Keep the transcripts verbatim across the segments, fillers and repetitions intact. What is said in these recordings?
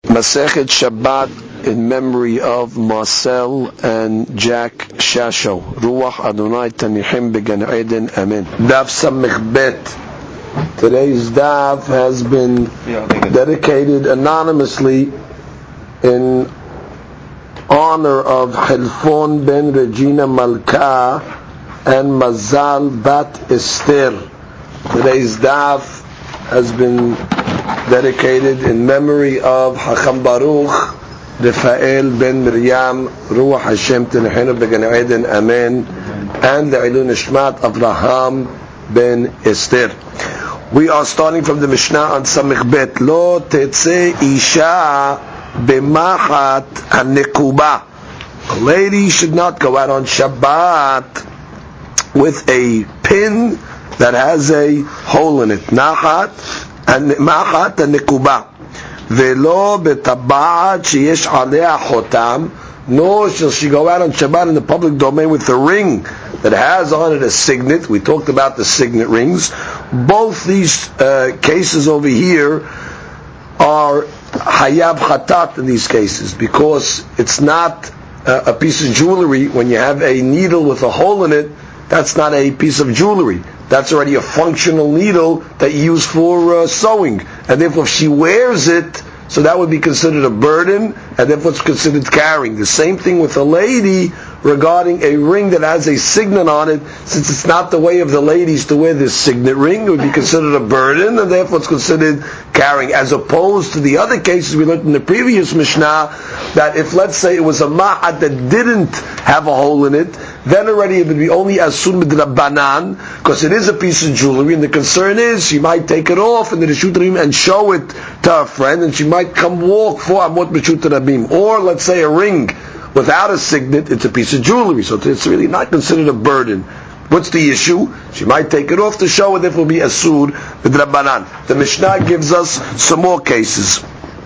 Masechet Shabbat in memory of Marcel and Jack Shasho. Ruach Adonai Tanichim Began Eden. Amen. Daf Samech Bet. Today's daf has been dedicated anonymously in honor of Helfon ben Regina Malka and Mazal Bat Esther. Today's daf has been dedicated in memory of Hacham Baruch Rafael ben Miriam Ruach Hashem Tenechenu Began Eden Amen, and the Ilun Nishmat Avraham ben Esther. We are starting from the Mishnah on Samech Bet. Lo Tetze Isha B'Machat HaNekuba. A lady should not go out on Shabbat with a pin that has a hole in it. Nachat and Machat and Nekuba. Velo betabat sheyesh alea chotam. Nor shall she go out on Shabbat in the public domain with a ring that has on it a signet. We talked about the signet rings. Both these uh, cases over here are hayab chatat in these cases, because it's not uh, a piece of jewelry. When you have a needle with a hole in it, that's not a piece of jewelry. That's already a functional needle that you use for uh, sewing. And therefore, if she wears it, so that would be considered a burden, and therefore it's considered carrying. The same thing with a lady regarding a ring that has a signet on it. Since it's not the way of the ladies to wear this signet ring, it would be considered a burden, and therefore it's considered carrying. As opposed to the other cases we learned in the previous Mishnah, that if, let's say, it was a ma'at that didn't have a hole in it, then already it would be only asun b'drabanan, because it is a piece of jewelry, and the concern is she might take it off in the Reshut Rabim and show it to her friend, and she might come walk for Amot Reshut Rabim. Or, let's say, a ring without a signet, it's a piece of jewelry, so it's really not considered a burden. What's the issue? She might take it off to show it, therefore be asur b'drabanan. The Mishnah gives us some more cases.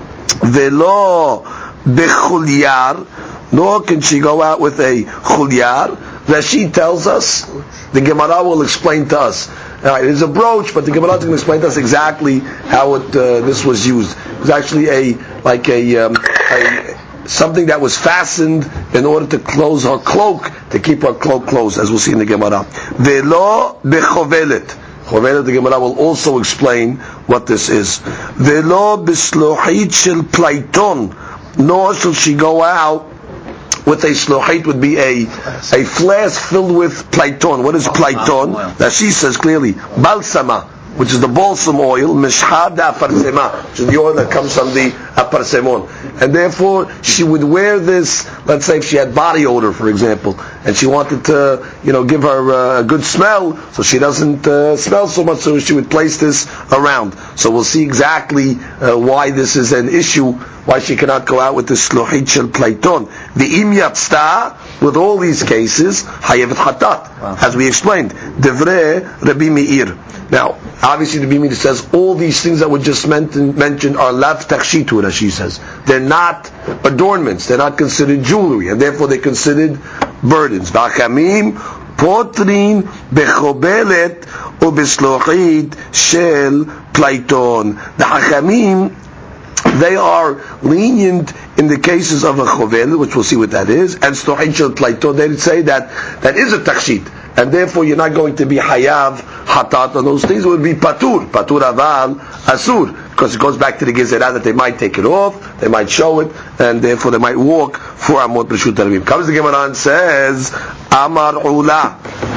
Velo bechulyar, nor can she go out with a chulyar. Rashi tells us, the Gemara will explain to us. Now, it is a brooch, but the Gemara is going to explain to us exactly how it uh, this was used. It was actually a like a, um, a something that was fastened in order to close her cloak, to keep her cloak closed, as we'll see in the Gemara. Velo bechovelet. Chovelet, the Gemara will also explain what this is. Velo beslohit shel plaiton. Nor shall she go out with a shlohit, would be a a flask filled with plaiton. What is plaiton? That she says clearly, balsama, which is the balsam oil, mishhad aparsema, which is the oil that comes from the aparsemon. And therefore, she would wear this, let's say if she had body odor, for example, and she wanted to, you know, give her uh, a good smell, so she doesn't uh, smell so much, so she would place this around. So we'll see exactly uh, why this is an issue, why she cannot go out with the shlohit shel plaiton. The im yatzta, with all these cases, hayevet chatat, as we explained. Devrei Rabbi Meir. Now, obviously the Rabbi Meir says all these things that were just mentioned are lav takshitu, as she says. They're not adornments, they're not considered jewelry, and therefore they're considered burdens. Ba'achamim potrin bechobelet u b'shlohit shel plaiton. The Hachamim, they are lenient in the cases of a chovel, which we'll see what that is, and shlohit shel plaiton. They say that that is a takshit, and therefore you're not going to be hayav hatat on those things. It would be patur, patur aval asur, because it goes back to the gezerah that they might take it off, they might show it, and therefore they might walk for Amot Reshut Rabim. Comes the Gemara and says, Amar ula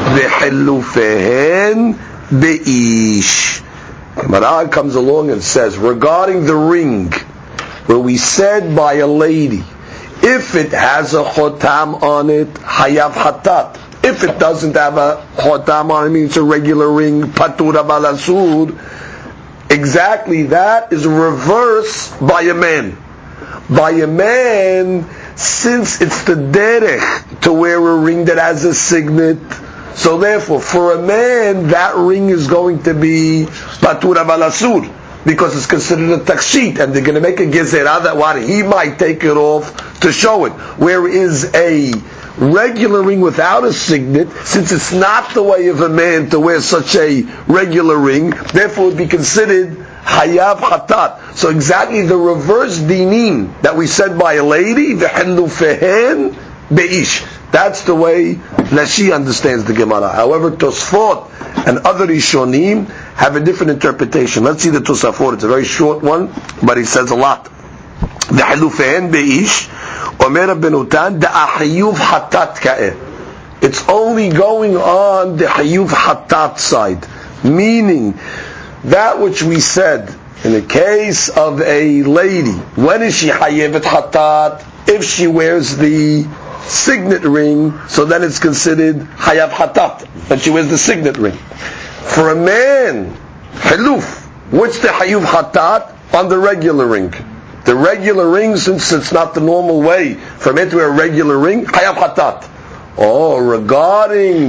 v'chilufehen beish. Gemara comes along and says, regarding the ring, where we said by a lady, if it has a chotam on it, hayav hatat. If it doesn't have a chotam on it, means it's a regular ring, patura balasud. Exactly that is reverse by a man. By a man, since it's the derech to wear a ring that has a signet, so therefore for a man that ring is going to be patura balasud, because it's considered a takshit, and they're going to make a gezerah that what he might take it off to show it. Where is a regular ring without a signet, since it's not the way of a man to wear such a regular ring, therefore it would be considered hayav hatat. So exactly the reverse dinim that we said by a lady, v'chilufehen beish. That's the way that she understands the Gemara. However, Tosfot and other Rishonim have a different interpretation. Let's see the Tosafot. It's a very short one, but it says a lot. V'chilufehen beish, Omer ben Utan, da'achiyuv hatat ka'eh. It's only going on the hayuv hatat side, meaning that which we said in the case of a lady. When is she hayevet hatat? If she wears the signet ring, so then it's considered hayav hatat, that she wears the signet ring. For a man, haluf, what's the hayuv hatat? On the regular ring. The regular ring, since it's not the normal way for a man to wear a regular ring, hayav hatat. Oh, regarding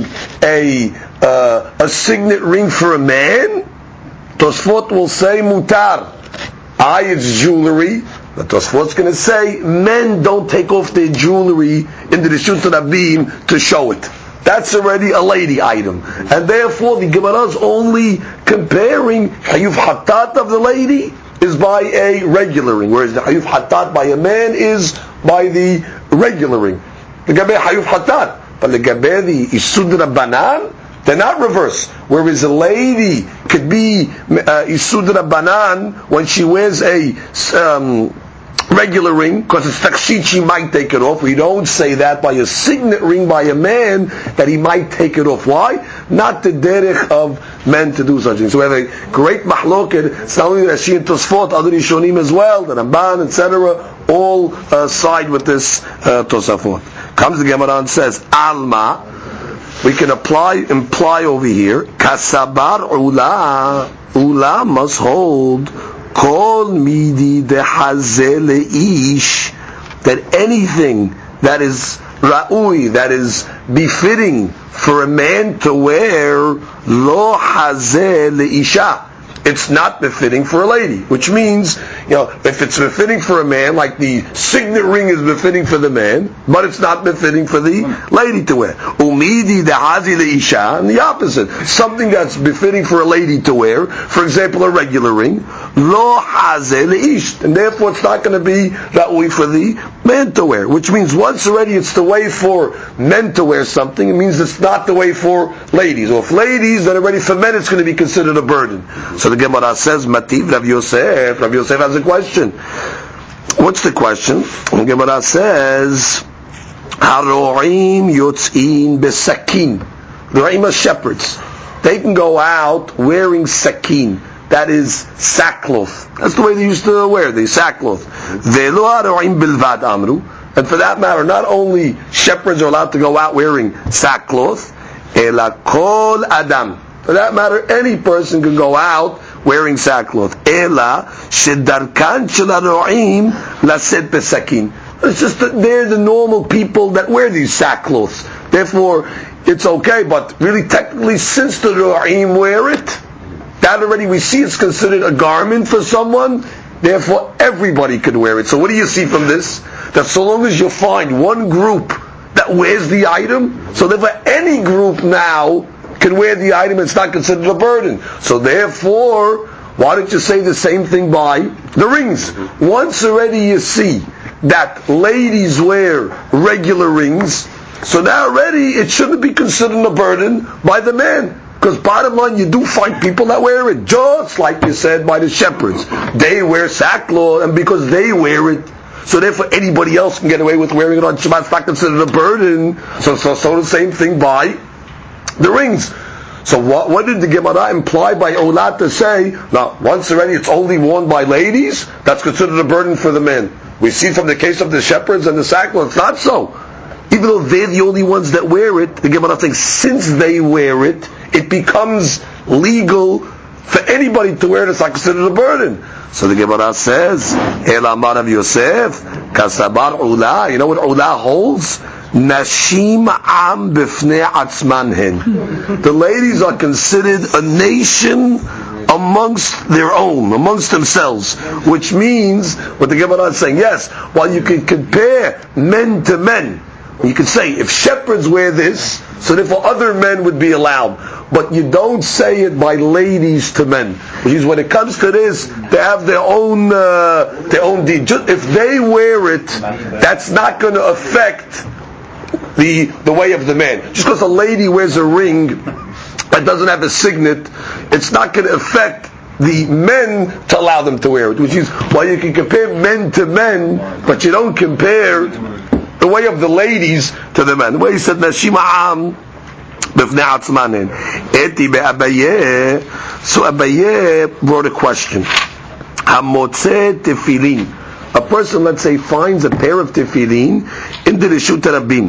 a uh, a signet ring for a man, Tosfot will say mutar. I, it's jewelry. But Tosfot's going to say men don't take off their jewelry into the Shut Rabim to show it. That's already a lady item, and therefore the Gemara is only comparing hayuv hatat of the lady is by a regular ring, whereas the hayuv hatat by a man is by the regular ring. The Gabe Hayuv Hatat, but the Gabe the Isud Rabbanan, they're not reverse. Whereas a lady could be uh, Isud Rabbanan when she wears a um, regular ring, because it's takshit, she might take it off. We don't say that by a signet ring by a man that he might take it off. Why? Not the derech of men to do such things. So we have a great mahloket. It's not only Rashi and Tosfot, other Rishonim as well, the Ramban, et cetera, all uh, side with this uh, Tosafot. Comes the Gemara and says, Alma, we can apply, imply over here, Kasabar Ula, Ula must hold, Kol Midi Dehaze Leish, that anything that is Ra'ui, that is befitting for a man to wear, Lo Hazeh Leisha. It's not befitting for a lady, which means, you know, if it's befitting for a man, like the signet ring is befitting for the man, but it's not befitting for the lady to wear. Umidi dehazi leisha, and the opposite. Something that's befitting for a lady to wear, for example, a regular ring, lo haze leish, and therefore it's not going to be that way for the man to wear, which means once already it's the way for men to wear something, it means it's not the way for ladies. Or if ladies, then already for men it's going to be considered a burden. So the Gemara says, Mativ Rav Yosef. Rav Yosef has a question. What's the question? The Gemara says, Haro'im yotz'in besakin. The Ro'im are shepherds. They can go out wearing sakin. That is sackcloth. That's the way they used to wear the sackcloth. Ve'lo haro'im bilvad amru. And for that matter, not only shepherds are allowed to go out wearing sackcloth, ela kol adam. For that matter, any person can go out wearing sackcloth. Ela shedarkan shel haro'im laset besakin. It's just that they're the normal people that wear these sackcloths. Therefore, it's okay. But really, technically, since the ro'im wear it, that already we see it's considered a garment for someone. Therefore, everybody can wear it. So, what do you see from this? That so long as you find one group that wears the item, so therefore any group now can wear the item, it's not considered a burden. So therefore, why don't you say the same thing by the rings? Once already you see that ladies wear regular rings, so now already it shouldn't be considered a burden by the man. Because bottom line, you do find people that wear it, just like you said by the shepherds. They wear sackcloth, and because they wear it, so therefore anybody else can get away with wearing it on Shabbat. It's not considered a burden. So, so, so the same thing by the rings. So what, what did the Gemara imply by Olat to say? Now, once already it's only worn by ladies, that's considered a burden for the men. We see from the case of the shepherds and the sackcloth, it's not so. Even though they're the only ones that wear it, the Gemara thinks since they wear it, it becomes legal for anybody to wear it. It's not considered a burden. So the Gemara says, El Amar of Yosef, Kasabar Ula. You know what Ula holds? Nashim am b'fnei atzman hen. The ladies are considered a nation amongst their own, amongst themselves. Which means, what the Gemara is saying, yes, while you can compare men to men, you could say, if shepherds wear this, so therefore other men would be allowed. but you don't say it by ladies to men. Which is, when it comes to this, they have their own uh, their own deed. Just, if they wear it, that's not going to affect the the way of the man. Just because a lady wears a ring that doesn't have a signet, it's not going to affect the men to allow them to wear it. Which is why you can compare men to men, but you don't compare the way of the ladies to the men. The way he said, Nashim Am b'fnei atzmanin. Eti be'Abaye. So Abaye brought a question. Hamotze tefillin. A person, let's say, finds a pair of tefillin in the Reshut Rabim.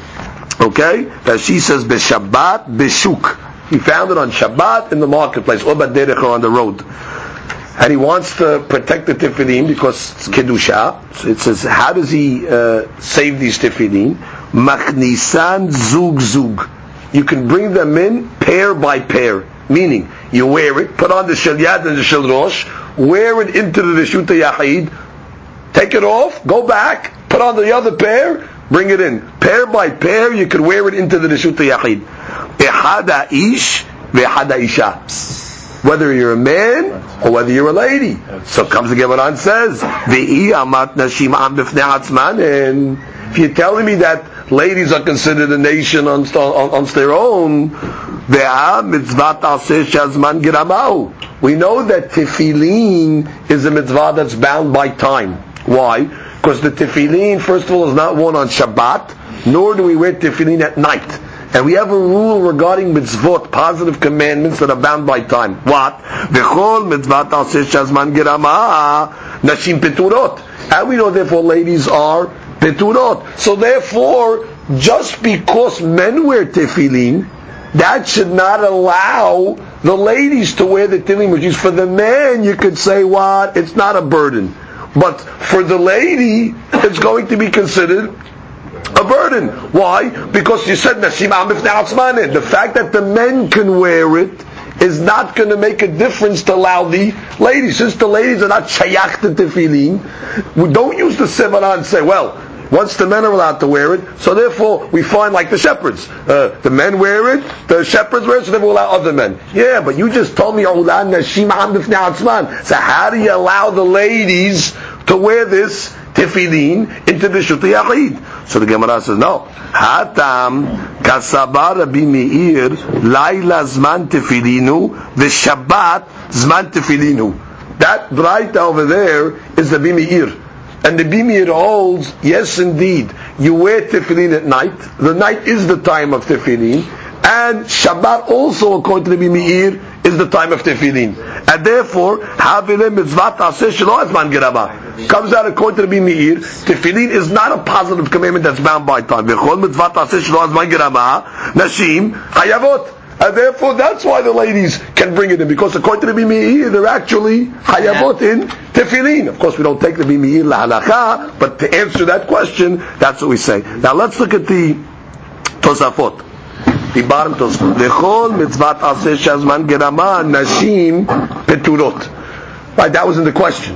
Okay? Rashi says, B'Shabbat b'Shuk. He found it on Shabbat in the marketplace, or b'derech, or on the road. And he wants to protect the tefillin because it's kedusha. So it says, how does he uh, save these tefillin? Machnisan zug zug. You can bring them in pair by pair. Meaning, you wear it, put on the shel yad and the shel rosh, wear it into the Reshut Yachid, take it off, go back, put on the other pair, bring it in. Pair by pair, you can wear it into the Reshut Yachid. Ehada ish, ve'ehada isha. Whether you're a man or whether you're a lady. So comes the Gemara and says, Ve'i amat nashim am b'fnei atzmanin. If you're telling me that ladies are considered a nation on, on, on their own, ve'a mitzvat aseh shazman giramau. We know that tefillin is a mitzvah that's bound by time. Why? Because the tefillin, first of all, is not worn on Shabbat, nor do we wear tefillin at night. And we have a rule regarding mitzvot, positive commandments that are bound by time. What? V'chol mitzvat aseh shazman girama nashim peturot. And we know, therefore, ladies are peturot. So therefore, just because men wear tefillin, that should not allow the ladies to wear the tefillin, which is, for the man, you could say, what? It's not a burden. But for the lady, it's going to be considered a burden. Why? Because you said Nashim Am B'fnei Atzmanin. The fact that the men can wear it is not going to make a difference to allow the ladies. Since the ladies are not shayach to tefillin, we don't use the Sevara and say, well, once the men are allowed to wear it, so therefore we find like the shepherds. Uh, the men wear it, the shepherds wear it, so therefore we allow other men. Yeah, but you just told me, Ulan Nashim Am B'fnei Atzman. So how do you allow the ladies to wear this tefillin into the Reshut Yachid? So the Gemara says, no. Hatam kasabar Rabbi Meir laila zman tefillinu v'shabbat zman tefillinu. That braita over there is the Rabbi Meir. And the Rabbi Meir holds, yes indeed, you wear tefillin at night. The night is the time of tefillin. And Shabbat also, according to the Rabbi Meir, is the time of tefillin. And therefore, Havile mitzvat aseh shelo azman gerama. Comes out according to the Rabbi Meir, tefillin is not a positive commandment that's bound by time. V'chol mitzvat aseh shelo azman gerama, nashim hayavot. And therefore, that's why the ladies can bring it in, because according to the Rabbi Meir, they're actually hayavot in tefillin. Of course, we don't take the Rabbi Meir lahalacha, but to answer that question, that's what we say. Now let's look at the Tosafot. The bottom Tosafot. V'chol mitzvat aseh shazman gerama nashim peturot. Right, that was in the question.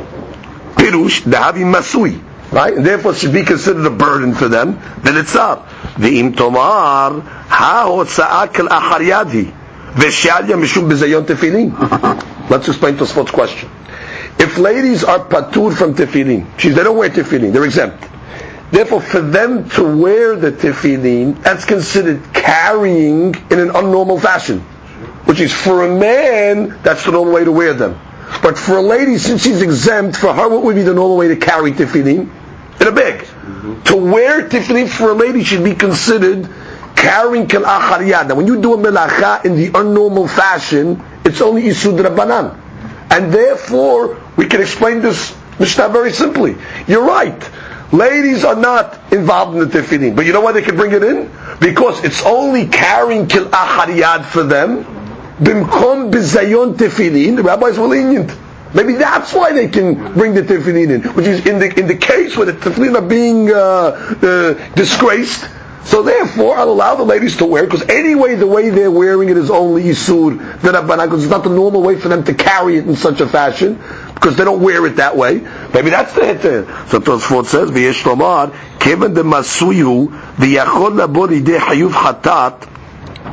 Pirush dehavi masui. Right, and therefore it should be considered a burden for them. Then it's up. V'im tomar ha hotza'ah kal achar yadhi v'shalya mishum b'zayon tefillin. Let's explain Tosafot's question. If ladies are patur from tefillin, they don't wear tefillin, they're exempt. Therefore, for them to wear the tefillin, that's considered carrying in an unnormal fashion. Which is, for a man, that's the normal way to wear them. But for a lady, since she's exempt, for her, what would be the normal way to carry tefillin? In a bag. Mm-hmm. To wear tefillin for a lady should be considered carrying kal achar yad. Now, when you do a melacha in the unnormal fashion, it's only isud rabbanan. And therefore, we can explain this Mishnah very simply. You're right. Ladies are not involved in the tefillin. But you know why they can bring it in? Because it's only carrying kil achar yad for them. Bimkom bizayon tefillin, the rabbis were lenient. Maybe that's why they can bring the tefillin in, which is in the in the case where the tefillin are being uh, uh, disgraced. So therefore, I'll allow the ladies to wear it, because anyway, the way they're wearing it is only isur the rabbanan, because it's not the normal way for them to carry it in such a fashion, because they don't wear it that way. Maybe that's the heter. So Tosfot says, "V'yesh lomar kevan de masuyu v'yachol labo lidei hayuv chatat."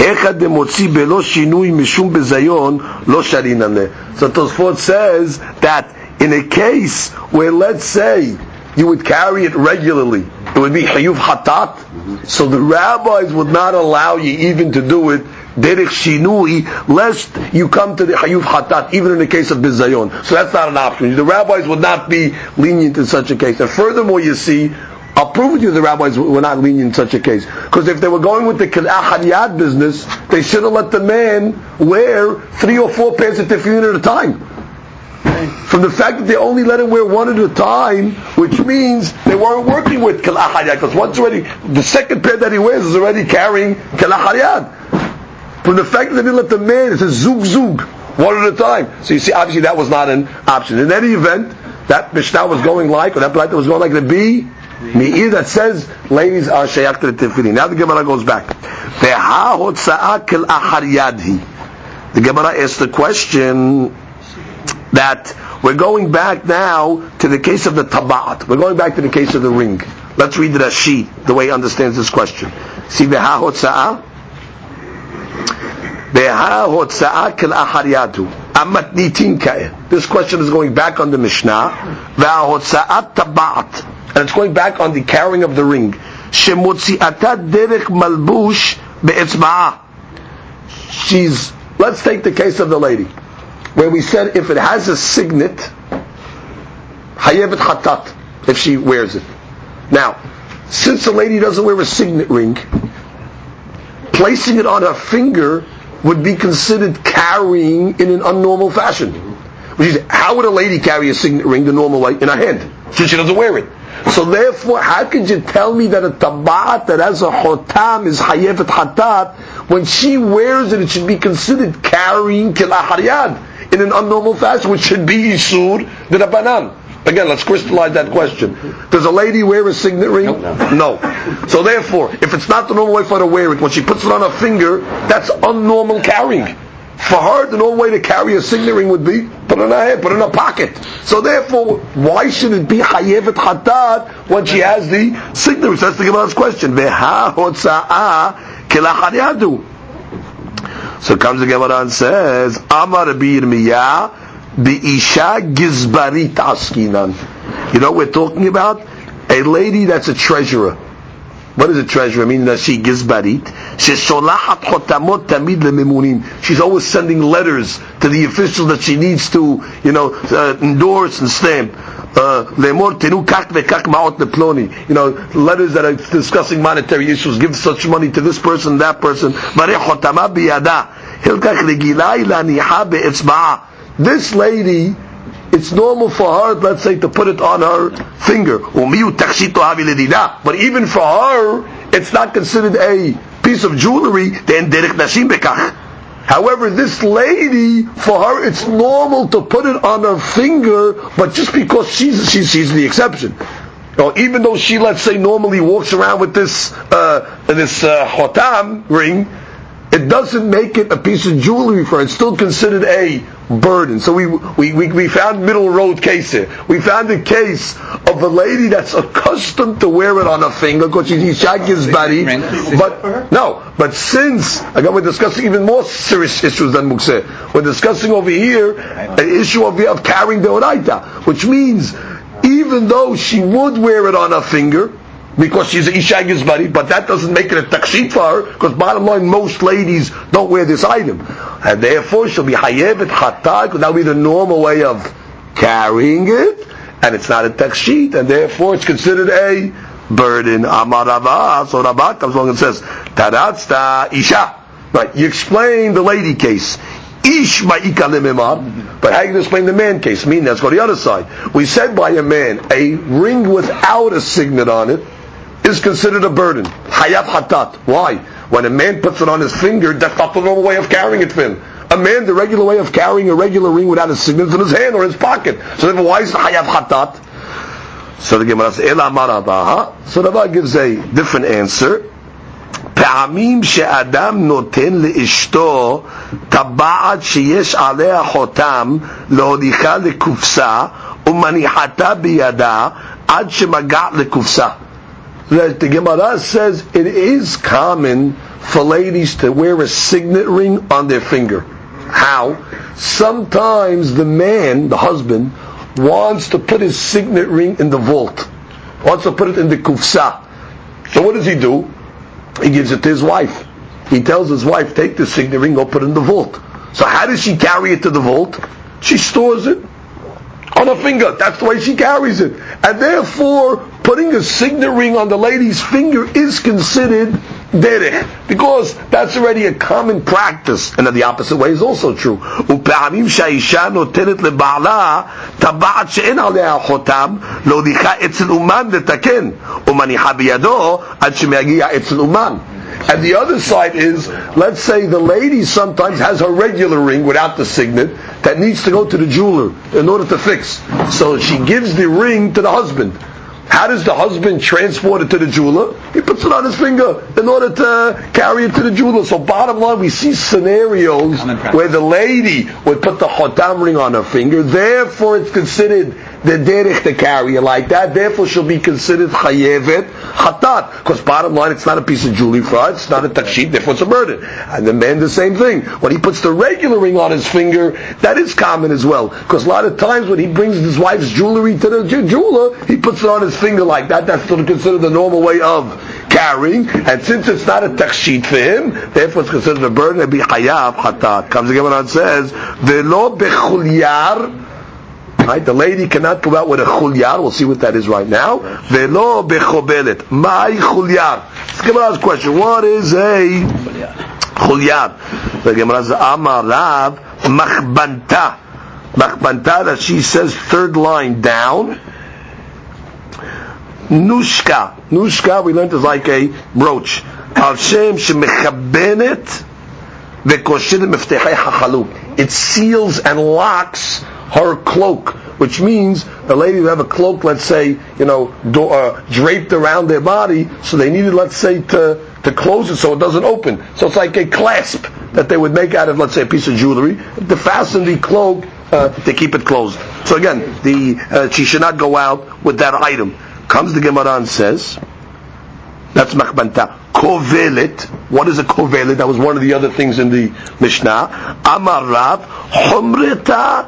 Hechad demotzi belo shinui mishum bezayon lo sharinan le. So Tosfot says that in a case where, let's say, you would carry it regularly, it would be chayuv hatat. So the rabbis would not allow you even to do it derech shinui, lest you come to the chayuv hatat, even in the case of bizayon. So that's not an option. The rabbis would not be lenient in such a case. And furthermore, you see, I'll prove with you the rabbis were not lenient in such a case. Because if they were going with the kil'ah hariyad business, they should have let the man wear three or four pairs of tefillin at a time. From the fact that they only let him wear one at a time, which means they weren't working with kil'ah hariyad, because once already, the second pair that he wears is already carrying kil'ah hariyad. From the fact that they didn't let the man, it says zug zug, one at a time. So you see, obviously that was not an option. In any event, that Mishnah was going like, or that Braita was going like the B, Me'ir that says ladies are shayak to the tefillin. Now the Gemara goes back. The Gemara asks the question that we're going back now to the case of the taba'at. We're going back to the case of the ring. Let's read the Rashi, the way he understands this question. See, Beha hotza'ah? Beha hotza'ah kil ahariyadu. Amat nitin ka'eh. This question is going back on the Mishnah. Veha hotza'at taba'at. And it's going back on the carrying of the ring. Shemotzi'ata derech malbush be'etzma'ah. She's, let's take the case of the lady, where we said if it has a signet, hayevet hatat, if she wears it. Now, since the lady doesn't wear a signet ring, placing it on her finger would be considered carrying in an unnormal fashion. Which is, how would a lady carry a signet ring the normal way? In her hand, since she doesn't wear it. So therefore, how could you tell me that a tabat that has a hotam is hayevet hatat, when she wears it, it should be considered carrying kil'ah hariyad in an unnormal fashion, which should be isur d'Rabbanan? Again, let's crystallize that question. Does a lady wear a signet ring? No. no. No. So therefore, if it's not the normal way for her to wear it, when she puts it on her finger, that's unnormal carrying. For her, the normal way to carry a signet ring would be put it in her head, put it in her pocket. So therefore, why should it be hayevet hatat when she has the signet ring? So that's the Gemara's question. Veha hotza'ah kil'ah hariyadu. So comes the Gemara and says, Amar Rabbi Yirmiyah bi'isha gizbarit askinan. You know what we're talking about? A lady that's a treasurer. What is a treasurer? Meaning that she gizbarit. Shesholachat chotamot tamid lememunim. She's always sending letters to the officials that she needs to, you know, uh, endorse and stamp. Lemor tenu kak vekak ma'ot leploni. You know, letters that are discussing monetary issues. Give such money to this person, that person. Vareh chotama biyada. Hilkach regilai laniha be'etzba'a. This lady, it's normal for her, let's say, to put it on her finger. But even for her, it's not considered a piece of jewelry. However, this lady, for her, it's normal to put it on her finger, but just because she's she's, she's the exception. Or even though she, let's say, normally walks around with this uh, this uh, hotam ring, it doesn't make it a piece of jewelry for her. It's still considered a burden. So we we, we, we found middle road case here. We found a case of a lady that's accustomed to wear it on her finger because she's Isha Gizbari. But no, but since again we're discussing even more serious issues than Mukseh. We're discussing over here an issue of, of carrying the Oraita, which means even though she would wear it on her finger, because she's an Isha Gizbari, but that doesn't make it a takshit for her, because bottom line, most ladies don't wear this item. And therefore, she'll be hayevet hatat, because that will be the normal way of carrying it, and it's not a takshit, and therefore it's considered a burden. Amar Rava, so Rava comes along and says, Taratzta Isha. Right, you explain the lady case. Ish ma'ika lememar. But how do you explain the man case? Meaning, let's go to the other side. We said by a man, a ring without a signet on it is considered a burden. Hayat hatat. Why? When a man puts it on his finger, that's not the normal way of carrying it for him. A man, the regular way of carrying a regular ring without a signet is in his hand or his pocket. So therefore, why is it hayat hatat? So the Gemara says, Ela marabaha. So the Gemara gives a different answer. פעמים שאדם נותן לאשתו טבעת שיש עליה חותם להוליכה לקופסה ומניחתה בידה עד שמגע לקופסה. that the Gemara says it is common for ladies to wear a signet ring on their finger. How? Sometimes the man, the husband, wants to put his signet ring in the vault, wants to put it in the kufsa. So what does he do? He gives it to his wife. He tells his wife, take the signet ring, go put it in the vault. So how does she carry it to the vault? She stores it on her finger. That's the way she carries it. And therefore, putting a signet ring on the lady's finger is considered derech, because that's already a common practice. And then the opposite way is also true. ופעמים שהאישה נותנת לבעלה טבעת שאין עליה חותם, להוליכה אצל אומן לתקן, ומניחה בידו עד שמגיע אצל אומן. And the other side is, let's say the lady sometimes has her regular ring without the signet that needs to go to the jeweler in order to fix. So she gives the ring to the husband. How does the husband transport it to the jeweler? He puts it on his finger in order to carry it to the jeweler. So bottom line, we see scenarios where the lady would put the chotam ring on her finger, therefore it's considered the derech to carry it like that, therefore she'll be considered chayevet hatat, because bottom line, it's not a piece of jewelry for her, it's not a takshit, therefore it's a burden. And the man the same thing. When he puts the regular ring on his finger, that is common as well, because a lot of times when he brings his wife's jewelry to the jeweler, he puts it on his finger like that. That's still considered the normal way of carrying, and since it's not a takshit for him, therefore it's considered a burden. It'd be hayav hatat. Comes again and says, "Velo bechulyar." Right, the lady cannot go out with a chulyar. We'll see what that is right now. Velo bechobelet. My chulyar. Let's give us a question. What is a chulyar? The Gemara says, Amar Rav machbanta. Machbanta, that she says third line down. Nushka. Nushka, we learned, is like a brooch. Al shem shemechabenet vekoshet meftechei hachalu. It seals and locks her cloak, which means the lady would have a cloak, let's say, you know, do, uh, draped around their body, so they needed, let's say, to to close it so it doesn't open. So it's like a clasp that they would make out of, let's say, a piece of jewelry to fasten the cloak uh, to keep it closed. So again, the uh, she should not go out with that item. Comes the Gemara and says, that's machbanta. Kovelet. What is a kovelet? That was one of the other things in the Mishnah. Amar Rav Chomreta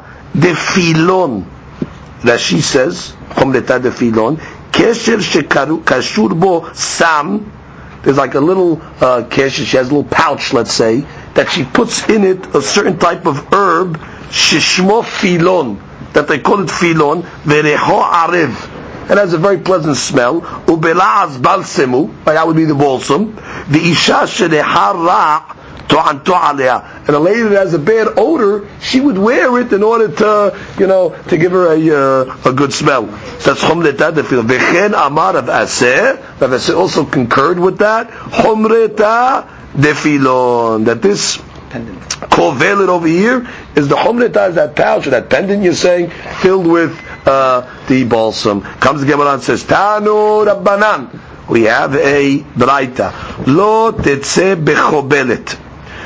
defilon. That she says, Chomreta defilon. Kesher shekashur bo sam. There's like a little uh, kesher. She has a little pouch, let's say, that she puts in it a certain type of herb. Shishmo filon. That they call it filon. Vereho arev. It has a very pleasant smell. Ubela'az balsemu, that would be the balsam. The isha shedehara to'anto alea. And a lady that has a bad odor, she would wear it in order to, you know, to give her a uh, a good smell. So that's chomreta defilon. Vechen amar of aseh. Rav Aseh also concurred with that. Chomreta defilon. That this kovelet over here is the chomreta, is that pouch or that pendant you're saying, filled with Uh, the balsam. Comes the Gemara and says, Tanu Rabbanan. We have a braita. Lo tetze bechobelet.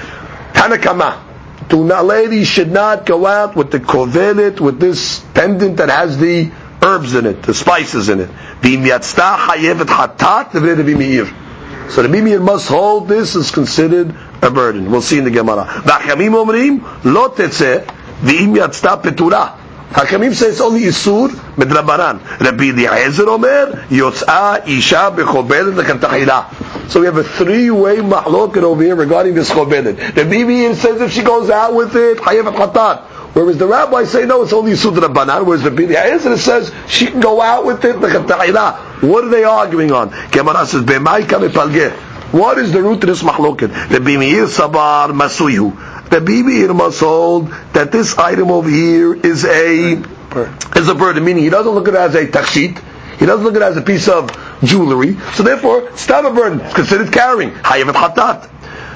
Tanakama. Do not, ladies should not go out with the kovelet, with this pendant that has the herbs in it, the spices in it. V'im yatzta chayevet hatat l'vnei Rabbi Meir. So Rabbi Meir must hold this is considered a burden. We'll see in the Gemara. V'achamim omrim lo tetze v'im yatzta petura. Hakamim says it's only Isur Medrabanan. Rabbi Eliezer Omer Yotz'a Isha Bechobelet Lekantachila. So we have a three-way mahloket over here regarding this chobelet. Rabbi Meir says if she goes out with it, Chayevet Chatat. Whereas the rabbis say no, it's only Isur Drabanan. Whereas Rabbi Eliezer says she can go out with it Lekantachila. What are they arguing on? Gemara says B'mai Kamepalgeh. What is the root of this mahloket? Rabbi Meir Sabar Masuyu. Rabbi Meir must hold that this item over here is a is a burden, meaning he doesn't look at it as a takshit, he doesn't look at it as a piece of jewelry, so therefore it's not a burden, it's considered carrying. Hayavet hatat.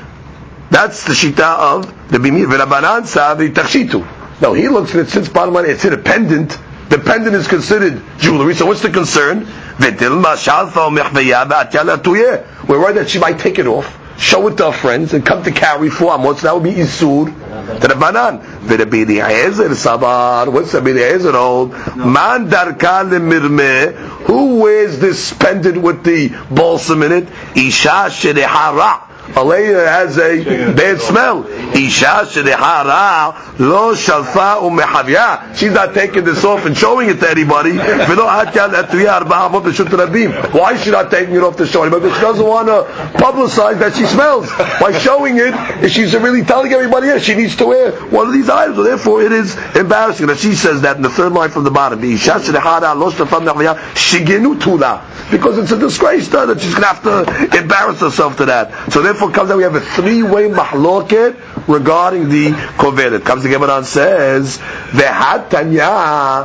That's the shita of Rabbi Meir. V'Rabbanan savi takshitu. No, he looks at it, since bottom line it's in a pendant, the pendant is considered jewelry, so what's the concern? We're worried that she might take it off, show it to her friends, and come to carry for Amot. So that would be Isur to the Banan. Rabbi Eliezer Sabar. What's Rabbi Eliezer old? Man darka lemirmeh Who wears this pendant with the balsam in it? Isha shedehara. A lady that has a bad smell. Isha shedehara lo shalfa umehavya. She's not taking this off and showing it to anybody. Why is she not taking it off to show anybody? Because she doesn't want to publicize that she smells. By showing it, she's really telling everybody else she needs to wear one of these items. So therefore, it is embarrassing. And she says that in the third line from the bottom. Isha shedehara lo shalfa umehavya shigenu tula. Because it's a disgrace to her that she's going to have to embarrass herself to that. So therefore comes out we have a three-way mahloket regarding the kovelet. Comes the Gemara and says, Ve'hatanya,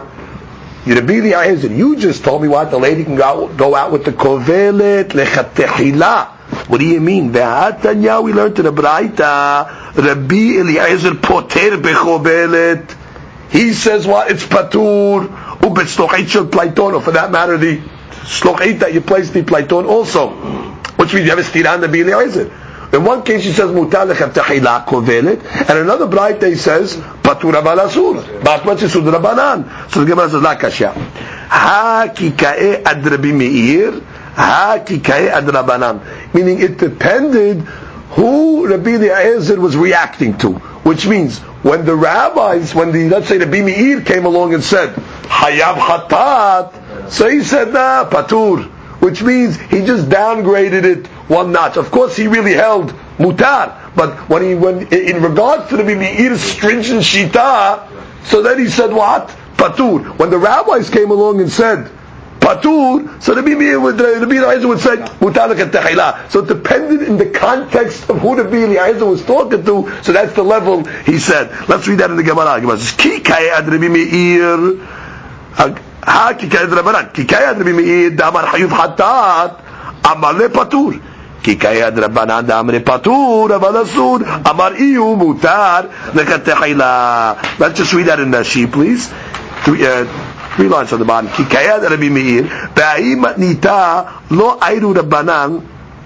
you just told me what, the lady can go, go out with the kovelet, lechatehila. What do you mean? Ve'hatanya, we learned in the Braita, Rabbi Eliezer poter bechovelet. He says what? It's patur, ubetzlochit shel plaiton, or for that matter, the shlochit that you place the plaiton also. Which means you have a stira on the Rabbi Eliezer. In one case he says mutar lechatehila kovelet, and another Braita he says patur aval asur. But what's the sudra banan? So the Gemara says la kasha. Ha kikae ad Rabbi Meir, ha kikae ad Rabbanan. Meaning it depended who Rabbi Eliezer was reacting to. Which means when the rabbis, when the let's say the Rabbi Meir came along and said hayav chatat, so he said nah patur. Which means he just downgraded it one notch. Of course, he really held mutar, but when he when in regards to the Meir's stringent shita, so then he said what? Patur. When the rabbis came along and said patur, so the Meir would the Meir would say mutar lechatehila. So it depended in the context of who the Meir was talking to. So that's the level he said. Let's read that in the Gemara. Gemara says ki kay ad Rabbi Meir. Ha kikayad Rabbanan, kikayad Rabbi Meir damar hayuv hatat amar le patur, kikayad Rabbanan damar patur aval asur amar iyu mutar lekatehila. Let's just read that in the sheet, please. Three, uh, three lines on the bottom. Kikayad Rabbi Meir ba'im nita lo ayru Rabbanan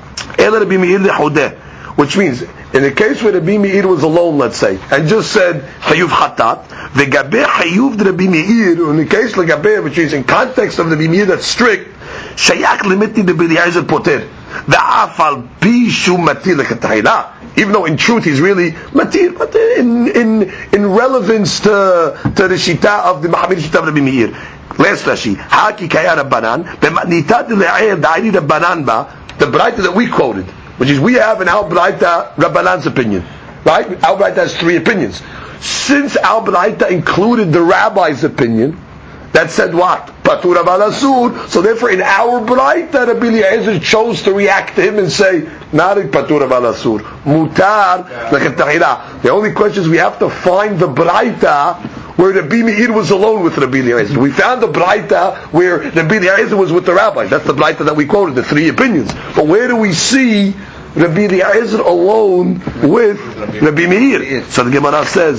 el Rabbi Meir lehudeh. Which means, in the case where Rabbi Meir was alone, let's say, and just said hayuv hatat, v'gabeh hayuv Rabbi Meir, in the case like gabeh, which is in context of the Rabbi Meir that's strict, shayak limiti Rabbi Eliezer poter, v'afal bishu matir lekatehila. Even though in truth he's really matir, but in in in relevance to to the shita of the Mahamir shita of Rabbi Meir. Last Rashi, haki kaya Rabbanan, b'matnitat le'ayr da'iri Rabbanan ba, the Braita that we quoted. Which is, we have in our Braita Rabbanan's opinion, right? Our Braita has three opinions. Since our Braita included the rabbi's opinion, that said what? Patur aval asur. So therefore, in our Braita, Rabbi Eliezer chose to react to him and say, not in Patur aval asur, mutar lechatehila. The only question is, we have to find the Braita where Rabbi Meir was alone with Rabbi Eliezer. We found the Braita where Rabbi Eliezer was with the rabbis. That's the Braita that we quoted, the three opinions. But where do we see Rabbi Eliezer alone with Rabbi Meir? So the Gemara says,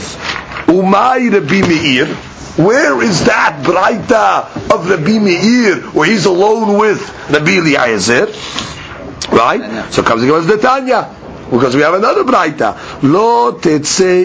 Umay Rabbi Meir. Where is that Braita of Rabbi Meir where he's alone with Rabbi Eliezer? Right? So comes the Gemara's Netanya. Because we have another Braita. Lo tetze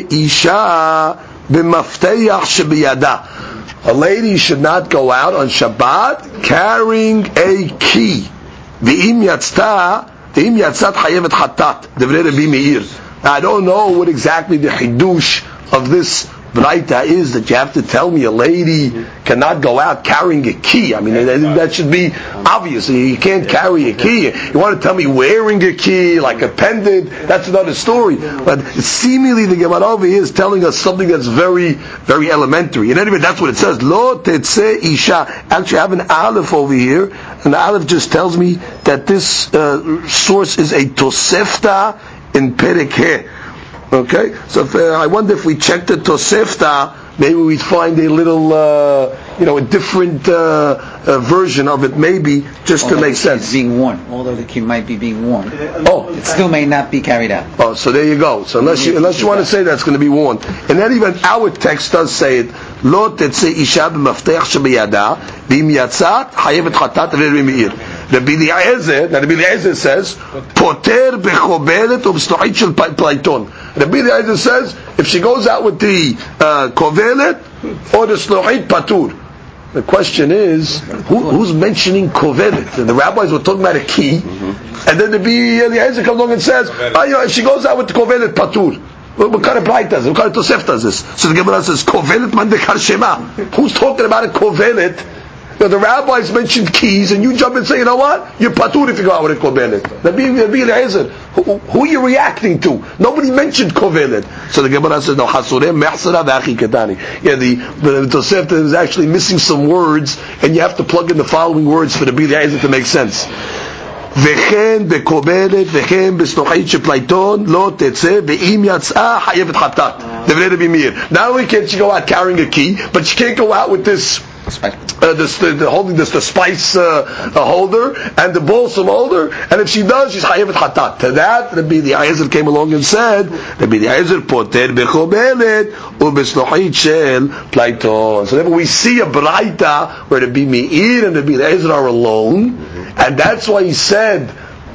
isha b'mafteyach shebiyada. A lady should not go out on Shabbat carrying a key. V'im yatzta, v'im yatzat chayevet hatat. Devrei Rabbi Meir. I don't know what exactly the chidush of this Braita is that you have to tell me a lady cannot go out carrying a key. I mean, that should be obvious. You can't carry a key. You want to tell me wearing a key, like a pendant, that's another story. But seemingly the Gemara over here is telling us something that's very, very elementary. And anyway, that's what it says. Lo tetze isha. Actually, I have an aleph over here, and the aleph just tells me that this uh, source is a Tosefta in Perek He. Okay, so if, uh, I wonder if we check the Tosefta, maybe we'd find a little, uh, you know, a different uh, uh, version of it, maybe, just although to make the sense. It's being worn, although the key might be being worn. Oh, it still may not be carried out. Oh, so there you go. So unless you unless you want to say that's going to be worn, and then even our text does say it. Lo tetze isha b'maftech shebiyada v'im yatzat chayevet chatat Rabbi Meir. Rabbi Eliezer, Rabbi Eliezer says, poter bechobelet u'b'slochit shel plaiton. Rabbi Eliezer says, if she goes out with the uh, kovelet or the slochit patur. The question is, who, who's mentioning kovelet? And the rabbis were talking about a key, mm-hmm. and then the B Eliezer comes along and says, oh, you know, if she goes out with the kovelet, patur. What, what kind of bright does it? What kind of tosef does this? So the Gemara says, kovelet man dekar shema. Who's talking about a kovelet? Now the rabbis mentioned keys, and you jump and say, you know what? You're patur if you go out with a kovelet. The B Eliezer, who, who are you reacting to? Nobody mentioned kovelet. So the Gemara says, no, hasurem mehsara v'achi ketani. Yeah, the, the, the tosef is actually missing some words, and you have to plug in the following words for the B Eliezer to make sense. וכן בקובלת וכן בסלוחית שפלייטון לא תצא ואם יצאה חייבת חטאת. דברי רבי מאיר. Not only can she go out carrying a key, but she can't go out with this uh, this the, the holding this the spice uh, uh, holder and the balsam holder, and if she does, she's chayevet chatat. To that, Rabbi Eliezer came along and said, Rabbi Eliezer poter bechobelet ubeslochit shel playton. So therefore, we see a braita where Rabbi Meir and Rabbi Eliezer are alone, and that's why he said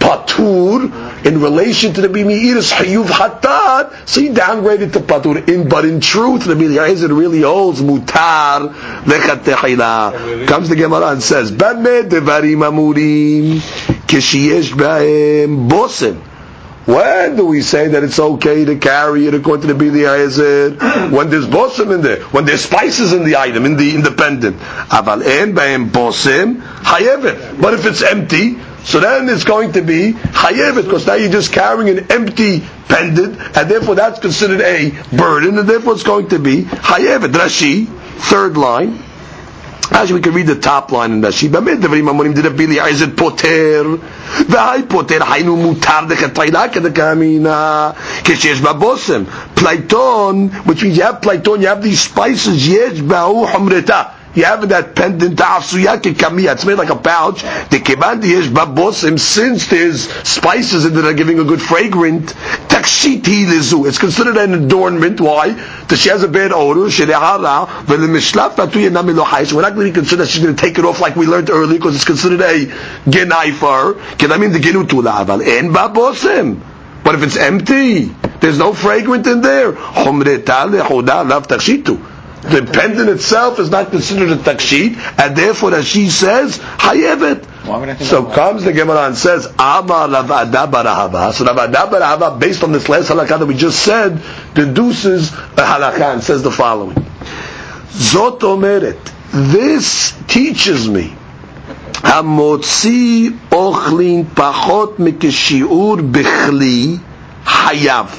patur in relation to the Rabbi Meir's hayuv hatat. So he downgraded to patur. In but in truth, Rabbi Eliezer really holds mutar lechat tehila. Comes the Gemara and says, "Bamed devarim amurim kishiyesh b'hem bosen." When do we say that it's okay to carry it according to the Rabbi Eliezer? When there's bosen in there, when there's spices in the item, in the independent. Aval en b'hem bosen hayevet. But if it's empty, so then it's going to be chayevet, because now you're just carrying an empty pendant, and therefore that's considered a burden, and therefore it's going to be chayevet. Rashi, third line. Actually, we can read the top line in Rashi. B'med devrim amorim de Rabbi Eliezer poter, v'hai poter haynu mutar dechatayla kedekamina keshesh ba'bosem playton, which means you have playton, you have these spices. Yesh ba'u humreta. You have that pendant ta'afsuya kekamiya. It's made like a pouch. The keban yesh ba'bosim, since there's spices in that are giving a good fragrance. Takshiti lezu. It's considered an adornment. Why? Because she has a bad odor. Shirehara ve'lemishlaf patuya namilo hayish. We're not going to consider she's going to take it off like we learned earlier, because it's considered a genai for her. Kedamin the genutu la'aval en ba'bosim. But if it's empty, there's no fragrance in there. Humreta lehuda lav takshitu. The pendant itself is not considered a takshit, and therefore, as she says, hayevet. So comes the Gemara and says, Amar Ravada barahava. So Ravada barahava, based on this last halakha that we just said, deduces a halakha and says the following: Zot omeret. This teaches me, Hamotzi ochlin pachot mikeshiur bechli hayav.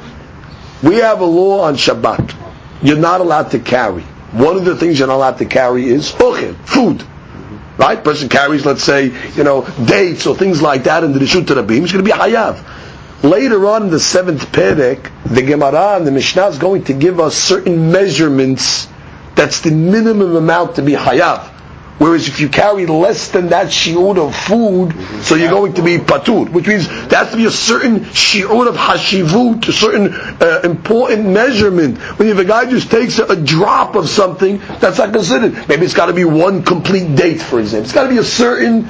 We have a law on Shabbat. You're not allowed to carry. One of the things you're not allowed to carry is ochel, food. Right? Person carries, let's say, you know, dates or things like that in the Rishut Rabim. He's going to be hayav. Later on in the seventh perek, the Gemara and the Mishnah is going to give us certain measurements. That's the minimum amount to be hayav. Whereas if you carry less than that shi'ur of food, so you're going to be patur, which means there has to be a certain shi'ur of hashivut, a certain uh, important measurement. When if a guy just takes a, a drop of something, that's not considered. Maybe it's got to be one complete date, for example. It's got to be a certain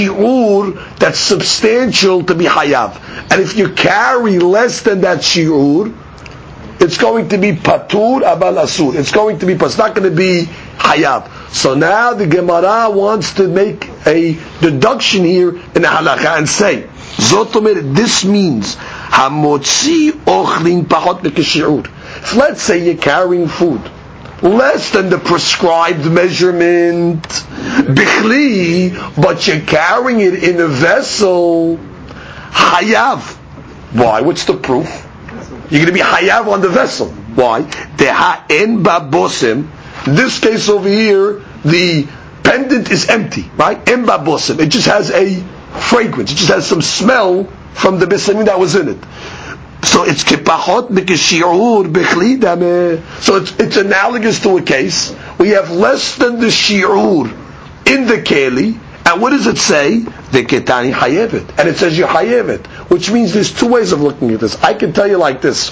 shi'ur that's substantial to be hayav. And if you carry less than that shi'ur, it's going to be patur abal asur. It's going to be, it's not going to be hayav. So now the Gemara wants to make a deduction here in the halakha and say, Zotomer, this means hamotzi ochlin pachot bekeshiur. If let's say you're carrying food less than the prescribed measurement, bichli, but you're carrying it in a vessel, hayav. Why? What's the proof? You're going to be hayav on the vessel. Why? Deha en babosim. In this case over here, the pendant is empty, right? En babosim. It just has a fragrance. It just has some smell from the besamim that was in it. So it's kipachot b'keshiur b'chli dameh. So it's it's analogous to a case where you have less than the shi'ur in the keli. And what does it say? The ketani hayevet. And it says you hayevet, which means there's two ways of looking at this. I can tell you like this,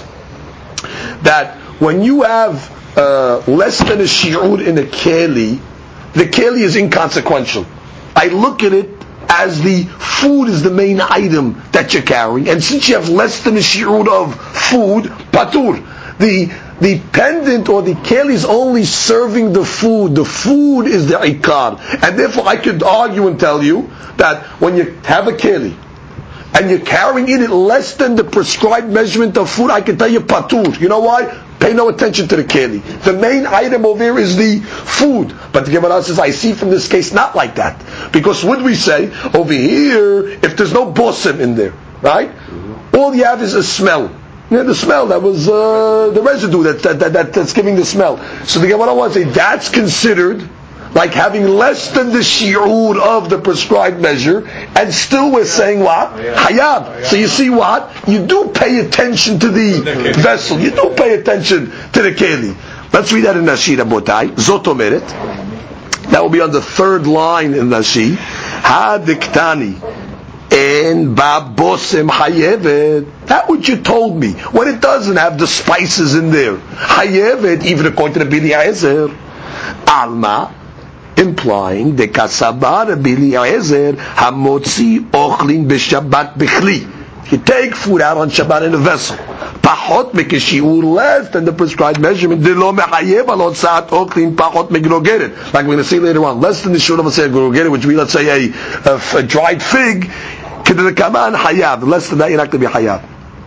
that when you have uh, less than a shi'ur in a keli, the keli is inconsequential. I look at it as the food is the main item that you're carrying, and since you have less than a shi'ur of food, patur, the the pendant or the keli is only serving the food. The food is the ikar. And therefore I could argue and tell you that when you have a keli and you're carrying in it less than the prescribed measurement of food, I can tell you patur. You know why? Pay no attention to the keli. The main item over here is the food. But the Gemara says, I see from this case not like that. Because would we say, over here, if there's no bosim in there, right? All you have is a smell. You know, the smell, that was uh, the residue that, that, that, that that's giving the smell. So the Gemara wants to say, that's considered like having less than the shi'ur of the prescribed measure, and still we're saying what? Hayab. So you see what? You do pay attention to the vessel. You do pay attention to the keli. Let's read that in Nashi, Rabotai. Zotomeret. That will be on the third line in Nashi. Hadiktani. En babosem hayevet. That what you told me. When it doesn't have the spices in there. Hayevet, even according to the Bili Ezer. Alma. Implying the kasabar Bili Ezer hamotzi ochlin b'Shabbat b'chli. You take food out on Shabbat in a vessel. Pachot mekeshiur, less than the prescribed measurement. Delo mechayev al hotzat ochlin pachot megrogeret. Like we're going to see later on, less than the shiur of a grogeret, which we let's say a, a, a dried fig. Kedekaman hayav. Less than that, you're not going to be hayav.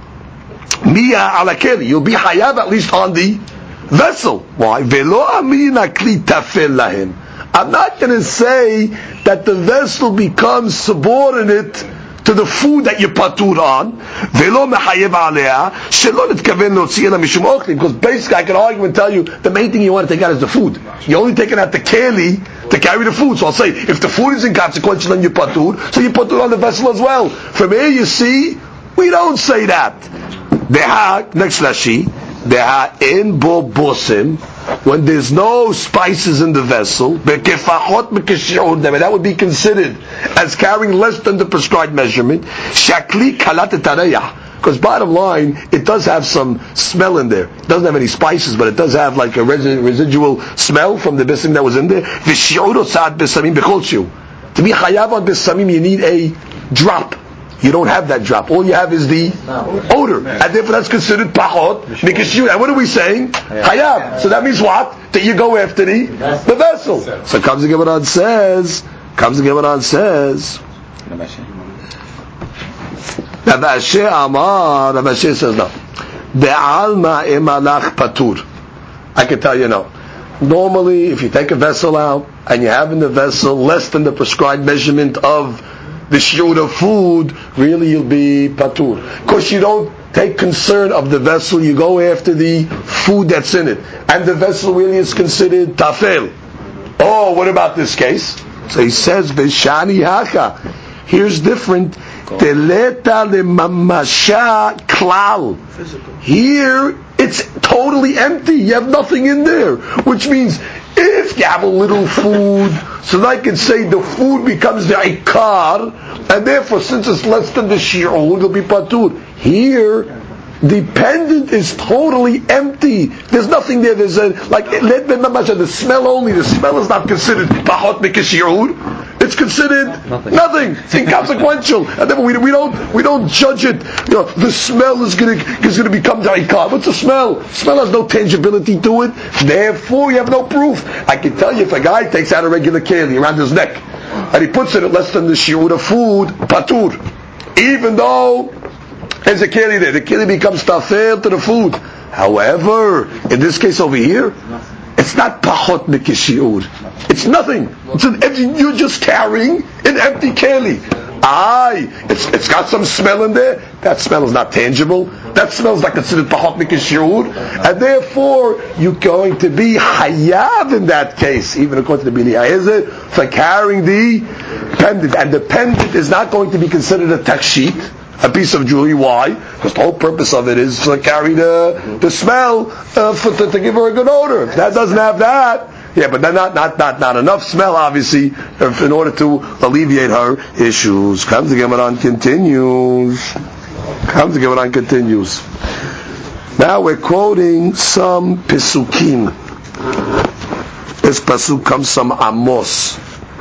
Mia ala keli. You'll be hayav at least on the vessel. Why? Velo amina kli tafel lahem. I'm not going to say that the vessel becomes subordinate to the food that you patur on. Velo mechayev alea shelo nitkaven lotzi ela mishum ochli. Because basically, I can argue and tell you the main thing you want to take out is the food. You're only taking out the keli to carry the food. So I'll say if the food is inconsequential, then you patur. So you patur on the vessel as well. From here, you see, we don't say that. Deha next Rashi. Deha en bo bosim. When there's no spices in the vessel, that would be considered as carrying less than the prescribed measurement. Because bottom line, it does have some smell in there. It doesn't have any spices, but it does have like a residual smell from the bisim that was in there. To be chayav on bisamim, you need a drop. You don't have that drop. All you have is the odor. And therefore that's considered pachot. And what are we saying? Hayab. So that means what? That you go after the, the vessel. So comes the Gemara and says, comes the Gemara and says, Rav Asher Amar, Rav Asher says no. Be'alma emalach patur. I can tell you no. Normally, if you take a vessel out, and you have in the vessel less than the prescribed measurement of the shiur of food, really you'll be patur. Because you don't take concern of the vessel, you go after the food that's in it. And the vessel really is considered tafel. Oh, what about this case? So he says, Veshani haka. Here's different. Teleta lemamasha klal. Here, it's totally empty. You have nothing in there. Which means, if you have a little food, so I can say the food becomes the ikar, and therefore, since it's less than the shi'ur, it'll be patur. Here, the pendant is totally empty. There's nothing there. There's a, like, the smell only. The smell is not considered pachot mikashirur. It's considered nothing. nothing. It's inconsequential. And then we, we don't we don't judge it. You know, the smell is going to is going to become da'ikah. What's the smell? Smell has no tangibility to it. Therefore, you have no proof. I can tell you if a guy takes out a regular keli around his neck and he puts it at less than the shi'ur of food, patur. Even though there's a keli there, the keli becomes tafel to the food. However, in this case over here, it's not pachot mikishiur. It's nothing. It's an empty, you're just carrying an empty keli. Aye, it's it's got some smell in there. That smell is not tangible. That smell is not considered pachot mikishiur, and therefore you're going to be hayav in that case, even according to the Bili Ezer, for carrying the pendant. And the pendant is not going to be considered a takshit, a piece of jewelry. Why? Because the whole purpose of it is to carry the the smell, uh, for, to, to give her a good odor. If that doesn't have that, yeah, but not not not not enough smell, obviously, if, in order to alleviate her issues. Comes the Gemara and continues. Comes the Gemara and continues. Now we're quoting some Pesukim. This Pasuk comes from Amos.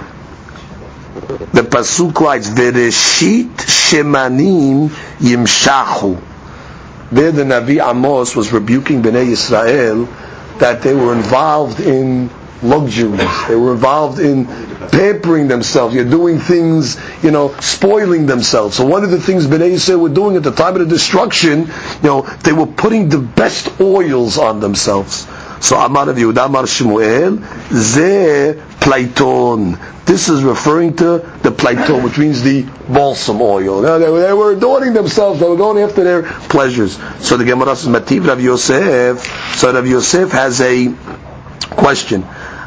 The Pasuk writes, Vereshit Shemanim Yimshachu. there the Navi Amos was rebuking Bnei Yisrael that they were involved in luxuries. They were involved in pampering themselves. You're doing things, you know, spoiling themselves. So one of the things Bnei Yisrael were doing at the time of the destruction, you know, they were putting the best oils on themselves. So Amar Rav Yehuda Amar Shmuel, Ze Plaiton. This is referring to the Plaiton, which means the balsam oil. Now, they, were, they were adorning themselves. They were going after their pleasures. So the Gemara says, Mativ Rav Yosef. So Rav Yosef has a question.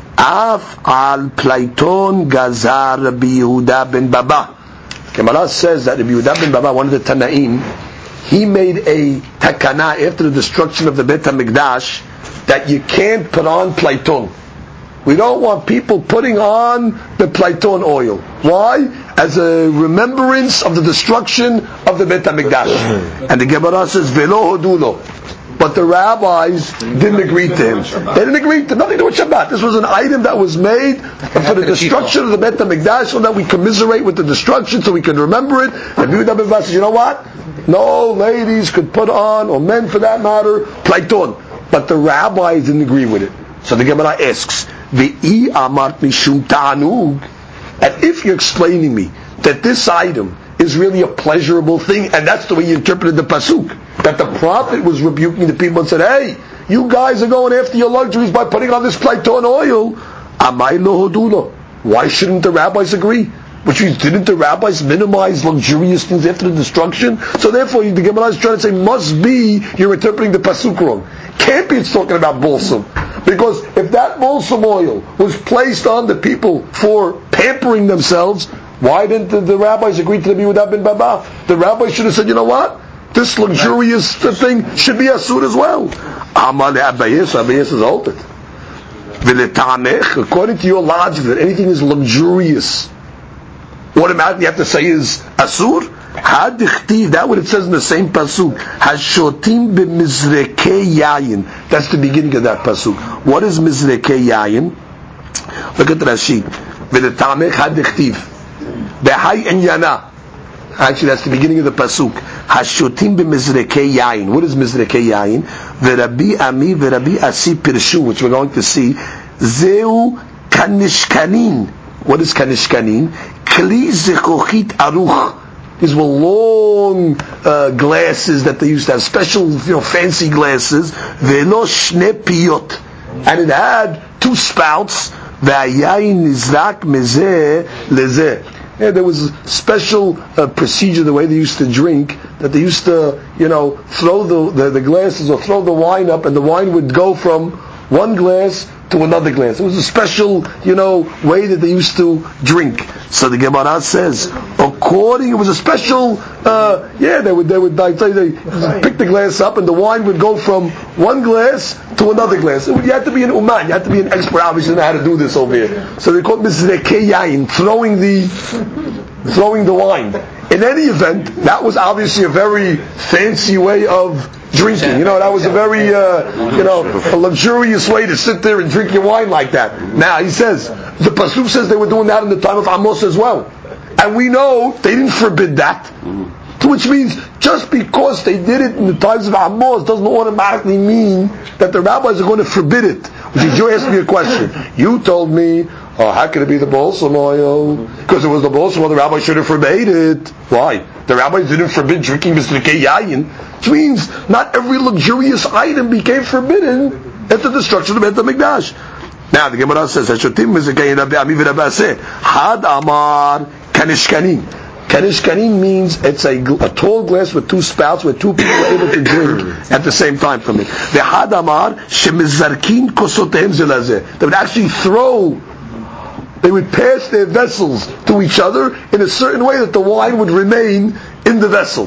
Af al Plaiton gazar Rabbi Yehuda ben Baba. Gemara says that Rabbi Yehuda ben Baba, one of the Tanaim, he made a takana after the destruction of the Beit HaMikdash that you can't put on Plaiton. We don't want people putting on the Plaiton oil. Why? As a remembrance of the destruction of the Beit HaMikdash. And the Gemara says, Velo hodulo. But the rabbis didn't agree to him. They didn't agree to nothing to do with Shabbat. This was an item that was made for the destruction of the Beit HaMikdash, so that we commiserate with the destruction, so we can remember it. And Yehuda ben Baba says, you know what? No ladies could put on, or men for that matter, Plaiton. But the rabbis didn't agree with it. So the Gemara asks, Ve'i amart mishum ta'anug. And if you're explaining me that this item is really a pleasurable thing, and that's the way you interpreted the pasuk, that the prophet was rebuking the people and said, hey, you guys are going after your luxuries by putting on this Plaiton oil, amai lo hodulo. Why shouldn't the rabbis agree? Which means, didn't the rabbis minimize luxurious things after the destruction? So therefore, the Gemara is trying to say, must be you're interpreting the pasuk wrong. Can't be it's talking about balsam. Because if that balsam oil was placed on the people for pampering themselves, why didn't the, the rabbis agree to the Yehuda ben Baba? The rabbis should have said, you know what? This luxurious thing should be asur as well. Amal Abayis, Abayis is altered. According to your logic, that anything is luxurious, automatically you have to say is asur? Hadichtiv, that what it says in the same pasuk. Hashotim b'mizrekei yayin. That's the beginning of that pasuk. What is mizrekei yayin? Look at Rashi. V'letamech hadichtiv. B'hay enyana. Actually, that's the beginning of the pasuk. Hashotim b'mizrekei yayin. What is mizrekei yayin? V'rabi ami v'rabi asi pirshu, which we're going to see. Zeu kanishkanin. What is kanishkanin? Kli zechochit aruch. These were long uh, glasses that they used to have, special, you know, fancy glasses. Velo shne piyot, and it had two spouts. V'ayayin nizrak mezeh lezeh. Yeah, there was a special uh, procedure, the way they used to drink, that they used to, you know, throw the, the the glasses or throw the wine up, and the wine would go from one glass to another glass. It was a special, you know, way that they used to drink. So the Gemara says, according, it was a special, uh, yeah, they would, they would, like, they, they pick the glass up, and the wine would go from one glass to another glass. It would, you had to be an uman, you had to be an expert, obviously, know how to do this over here. So they called mizrekei yayin, throwing the, throwing the wine. In any event, that was obviously a very fancy way of drinking. You know, that was a very, uh, you know, a luxurious way to sit there and drink your wine like that. Now, he says, the pasuk says they were doing that in the time of Amos as well. And we know they didn't forbid that. Which means, just because they did it in the times of Amos doesn't automatically mean that the rabbis are going to forbid it. Which is, you asked me a question. You told me, oh, how could it be the balsam oil? Because it was the balsam oil, the rabbi should have forbade it. Why? The rabbis didn't forbid drinking mizrekei yayin. Which means, not every luxurious item became forbidden at the destruction of Beit HaMikdash. Now, the Gemara says, Hashotim mizrekei yayin Rabbi Ami v'Rabbi Aseh. Had amar kanishkanin. Kanishkanin means it's a, a tall glass with two spouts where two people are able to drink at the sam time from it. The hadamar shemizarkin kosotehem zelazeh. They would actually throw, they would pass their vessels to each other in a certain way that the wine would remain in the vessel.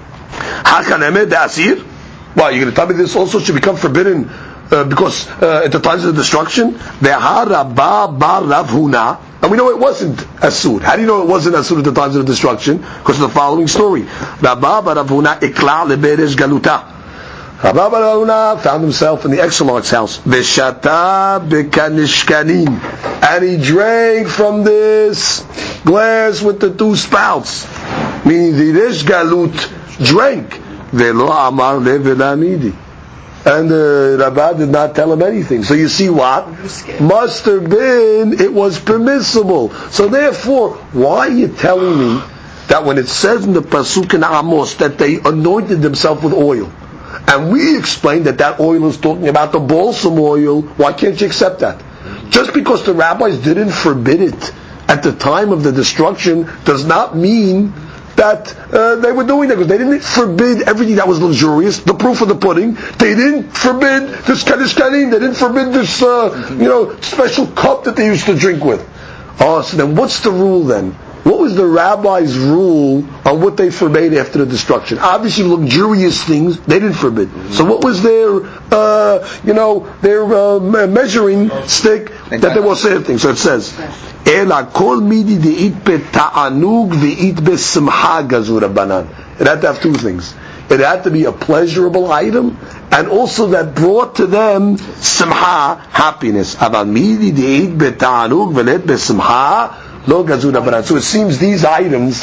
Hakaneme dasir. Well, you're going to tell me this also should become forbidden uh, because uh, at the times of the destruction, ve'harabba bar Rav Huna. And we know it wasn't asur. How do you know it wasn't asur at the times of the destruction? Because of the following story. Rabba bar Rav Huna ikla leberesh galuta. Rabba bar Rav Huna found himself in the exilarch's house. Veshata bekanishkanin. And he drank from this glass with the two spouts. Meaning the Resh Galut drank. Velo amar le velamidi. And the Rabbah did not tell him anything. So you see what? Must have been, it was permissible. So therefore, why are you telling me that when it says in the Pasuk in Amos that they anointed themselves with oil, and we explained that that oil is talking about the balsam oil, why can't you accept that? Just because the rabbis didn't forbid it at the time of the destruction does not mean that uh, they were doing that, because they didn't forbid everything that was luxurious. The proof of the pudding. They didn't forbid this kaddish kalim. They didn't forbid this, uh, you know, special cup that they used to drink with. Oh, so then what's the rule then? What was the rabbi's rule on what they forbade after the destruction? Obviously, luxurious things they didn't forbid. So what was their, uh, you know, their uh, measuring stick that they were saying things? So it says, "Ela kol midi de'it beta'anug ve'it besimcha gazu rabbanan." It had to have two things. It had to be a pleasurable item, and also that brought to them simcha, happiness. Aval midi de'it beta'anug ve'it besimcha. So it seems these items,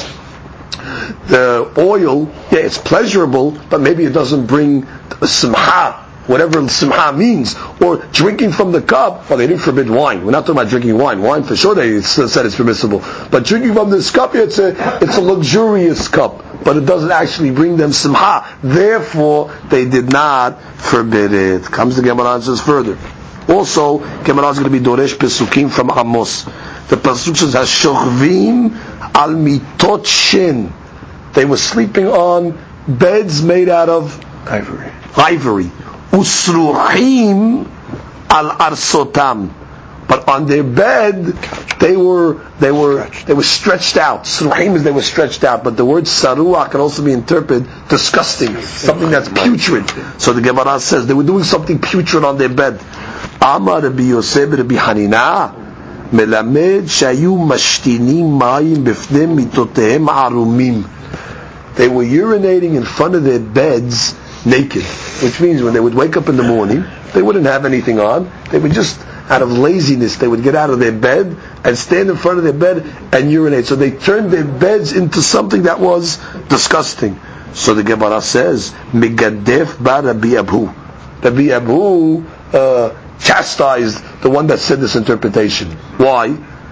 the oil, yeah, it's pleasurable, but maybe it doesn't bring simcha, whatever simcha means. Or drinking from the cup, well, they didn't forbid wine. We're not talking about drinking wine. Wine, for sure, they said it's permissible. But drinking from this cup, it's a, it's a luxurious cup, but it doesn't actually bring them simcha. Therefore, they did not forbid it. Comes the Gemara and says further. Also, Gemara is going to be Doresh Pesukim from Amos. The pasuk says, "Hashochvim al mitot shen." They were sleeping on beds made out of ivory. Ivory. Usruhim al arsotam. But on their bed, they were they were they were stretched out. Sruhim is they were stretched out. But the word saruah can also be interpreted disgusting, something that's putrid. So the Gemara says they were doing something putrid on their bed. Amar Rabbi Yosef Rabbi Hanina. מלמד שהיו משתינים מים בפני מיטותיהם ערומים. They were urinating in front of their beds naked, which means when they would wake up in the morning, they wouldn't have anything on. They would just, out of laziness, they would get out of their bed and stand in front of their bed and urinate. So they turned their beds into something that was disgusting. So the Gemara says, Megadef ba Rabbi Abu. Rabbi Abu uh, chastised the one that said this interpretation. Why?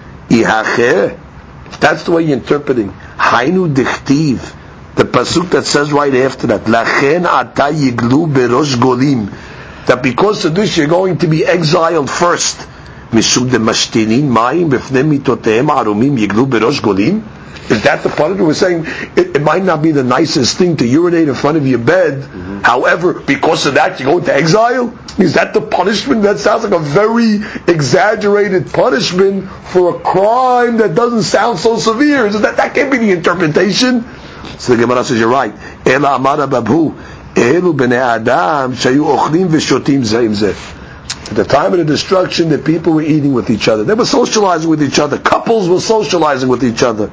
If that's the way you're interpreting, Hainu dichtiv, the pasuk that says right after that, Lachen ata yiglu berosh golim, that because of this you're going to be exiled first. Mishum de mashtinin mayim b'fnei mitotehem arumim yiglu berosh golim. Is that the punishment? We're saying it, it might not be the nicest thing to urinate in front of your bed. Mm-hmm. However, because of that, you go into exile? Is that the punishment? That sounds like a very exaggerated punishment for a crime that doesn't sound so severe. Is that, that can't be the interpretation. So the Gemara says, you're right. Ela amara babu, elu b'nei adam, shayu ochlim v'shotim zeh im zeh. At the time of the destruction, the people were eating with each other. They were socializing with each other. Couples were socializing with each other.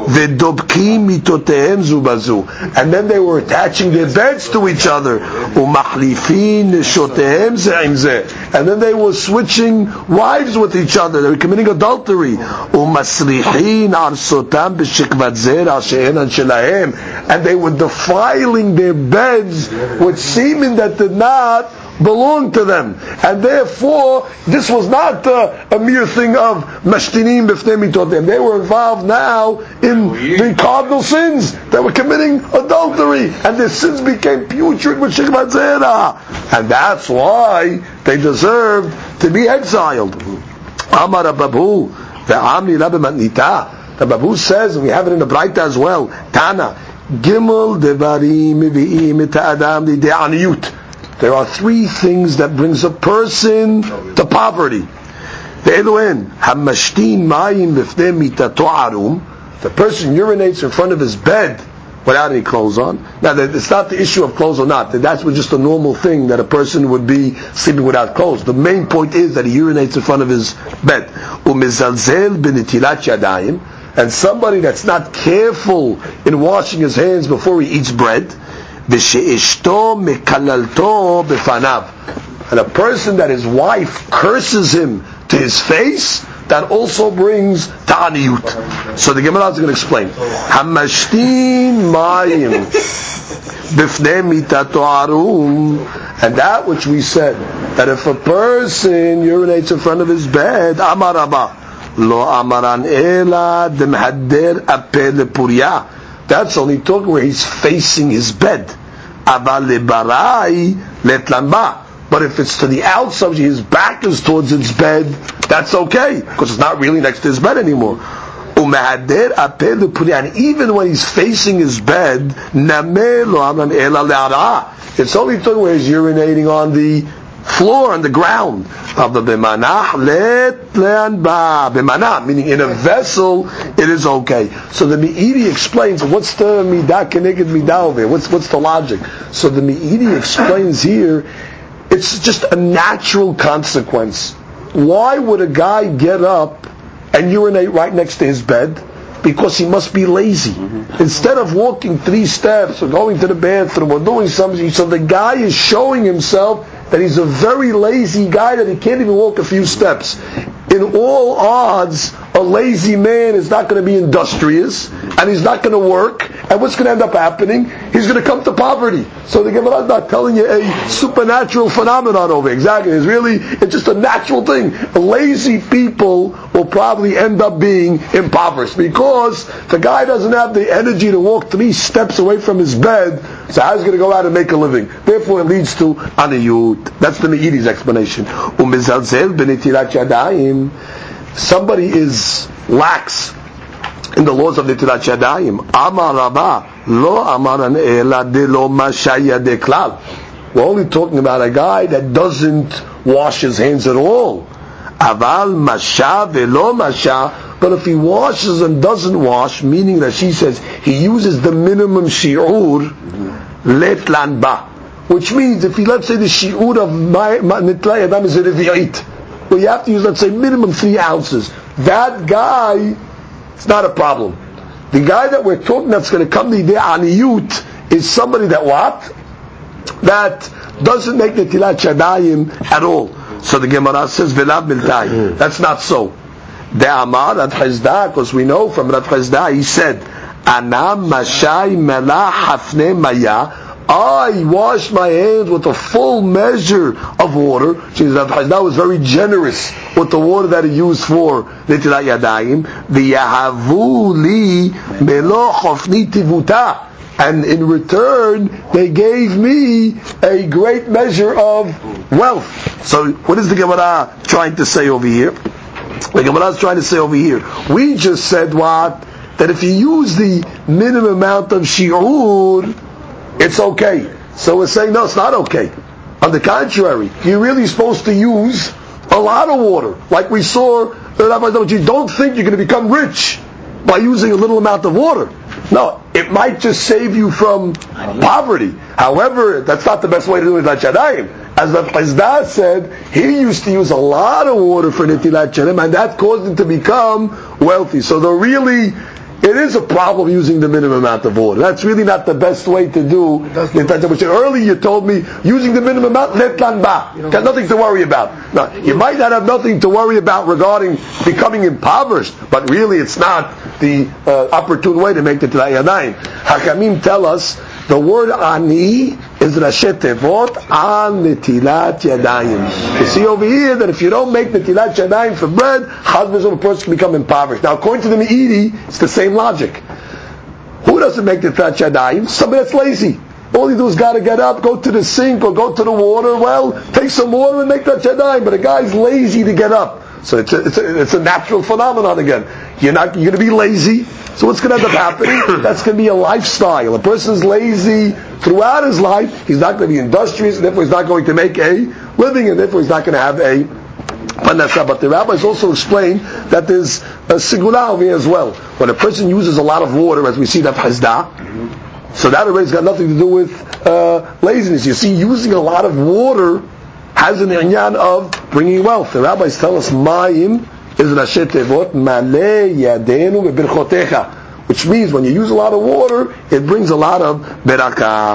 V'dobkim mitotehem zu bazu. And then they were attaching their beds to each other. U'machlifin neshotehem zeh im zeh. And then they were switching wives with each other. They were committing adultery. U'masrichin arsotam b'shikvat zera she'enan shelahem. And they were defiling their beds with semen that did not belonged to them, and therefore this was not uh, a mere thing of mashtinim b'fnei mitotem. They were involved now in the cardinal sins. They were committing adultery, and their sins became putrid with shikvat zera, and that's why they deserved to be exiled. Amar Babu, the Amri Rabbi Matnita. The Babu says, and we have it in the Braita as well. Tana Gimel devarim mevi'im et ha'adam lidei aniyut. There are three things that brings a person to poverty. The Elohim, hamashtin mayim b'fnei mitato arum. The person urinates in front of his bed without any clothes on. Now, it's not the issue of clothes or not. That's just a normal thing that a person would be sleeping without clothes. The main point is that he urinates in front of his bed. Umizalzel b'netilat yadayim. And somebody that's not careful in washing his hands before he eats bread. V'she'ishto mekalalto b'fanav. And a person that his wife curses him to his face, that also brings ta'aniyut. So the Gemara is going to explain. Hamashtin mayim b'fnei mitato arum, and that which we said, that if a person urinates in front of his bed, amar Rabba, lo amaran ela demhadder ape lepurya. That's only talking where he's facing his bed. Aval lebarai letlanba. But if it's to the outside, his back is towards his bed, that's okay, because it's not really next to his bed anymore. And even when he's facing his bed, it's only talking where he's urinating on the floor, on the ground. Meaning in a vessel, it is okay. So the Me'idi explains, what's the midah keneged midah over here? What's, what's the logic? So the Me'idi explains here, it's just a natural consequence. Why would a guy get up and urinate right next to his bed? Because he must be lazy. Mm-hmm. Instead of walking three steps or going to the bathroom or doing something, so the guy is showing himself that he's a very lazy guy, that he can't even walk a few steps. In all odds, a lazy man is not going to be industrious, and he's not going to work, and what's going to end up happening? He's going to come to poverty. So the Gemara is not telling you a supernatural phenomenon over here. Exactly. It's really, it's just a natural thing. Lazy people will probably end up being impoverished, because the guy doesn't have the energy to walk three steps away from his bed, so how's he going to go out and make a living? Therefore it leads to aniyut. That's the Me'idi's explanation. Somebody is lax in the laws of Netilat Yadayim. Amar Rabba, lo amaran ela de lo mashaya de klal. We're only talking about a guy that doesn't wash his hands at all. Aval masha velo masha. But if he washes and doesn't wash, meaning that she says he uses the minimum shi'ur, letlan ba. Which means if he, let's say the shi'ur of Netilat Yadayim is a revi'it, well, you have to use, let's say, minimum three ounces. That guy, it's not a problem. The guy that we're talking that's going to come to the aniyut is somebody that what? That doesn't make the Netilat Yadayim at all. So the Gemara says, Velav miltai. That's not so. The Amar Rav Chizda, because we know from Rav Chizda, he said, Anam mashai melah hafne maya. I washed my hands with a full measure of water. Rav Chizda was very generous with the water that he used for Netilat Yadayim. V'yahavu li melo chofni tivuta. And in return, they gave me a great measure of wealth. So, what is the Gemara trying to say over here? The Gemara is trying to say over here, we just said what? That if you use the minimum amount of shi'ur, it's okay. So we're saying, no, it's not okay. On the contrary, you're really supposed to use a lot of water. Like we saw, you don't think you're going to become rich by using a little amount of water. No, it might just save you from poverty. However, that's not the best way to do it with Netilat Yadayim. As Rav Chizda said, he used to use a lot of water for Netilat Yadayim, and that caused him to become wealthy. So the really, it is a problem using the minimum amount of water. That's really not the best way to do Netilat Yadayim. Earlier you told me, using the minimum amount, letlan ba. Got nothing to worry about. Now, you might not have nothing to worry about regarding becoming impoverished, but really it's not the uh, opportune way to make the Netilat Yadayim. Hakamim tell us, the word ani is Rashi Tevot al Netilat Yadayim. You see over here that if you don't make Netilat Yadayim for bread, husbands of a person can become impoverished. Now according to the Me'idi, it's the same logic. Who doesn't make Netilat Yadayim? Somebody that's lazy. All you do is got to get up, go to the sink or go to the water. Well, take some water and make that Yadayim. But a guy's lazy to get up. So it's a, it's a, it's a natural phenomenon again. You're not, you're going to be lazy. So what's going to end up happening? That's going to be a lifestyle. A person's lazy throughout his life. He's not going to be industrious, and therefore he's not going to make a living, and therefore he's not going to have a panasa. But the rabbis also explain that there's a sigula over here as well. When a person uses a lot of water, as we see that Chizda, so that already has got nothing to do with uh, laziness. You see, using a lot of water has an inyan of bringing wealth. The rabbis tell us, Ma'im is Rashi Tevot Maleh Yadenu Bebirchotecha, which means when you use a lot of water, it brings a lot of berakah.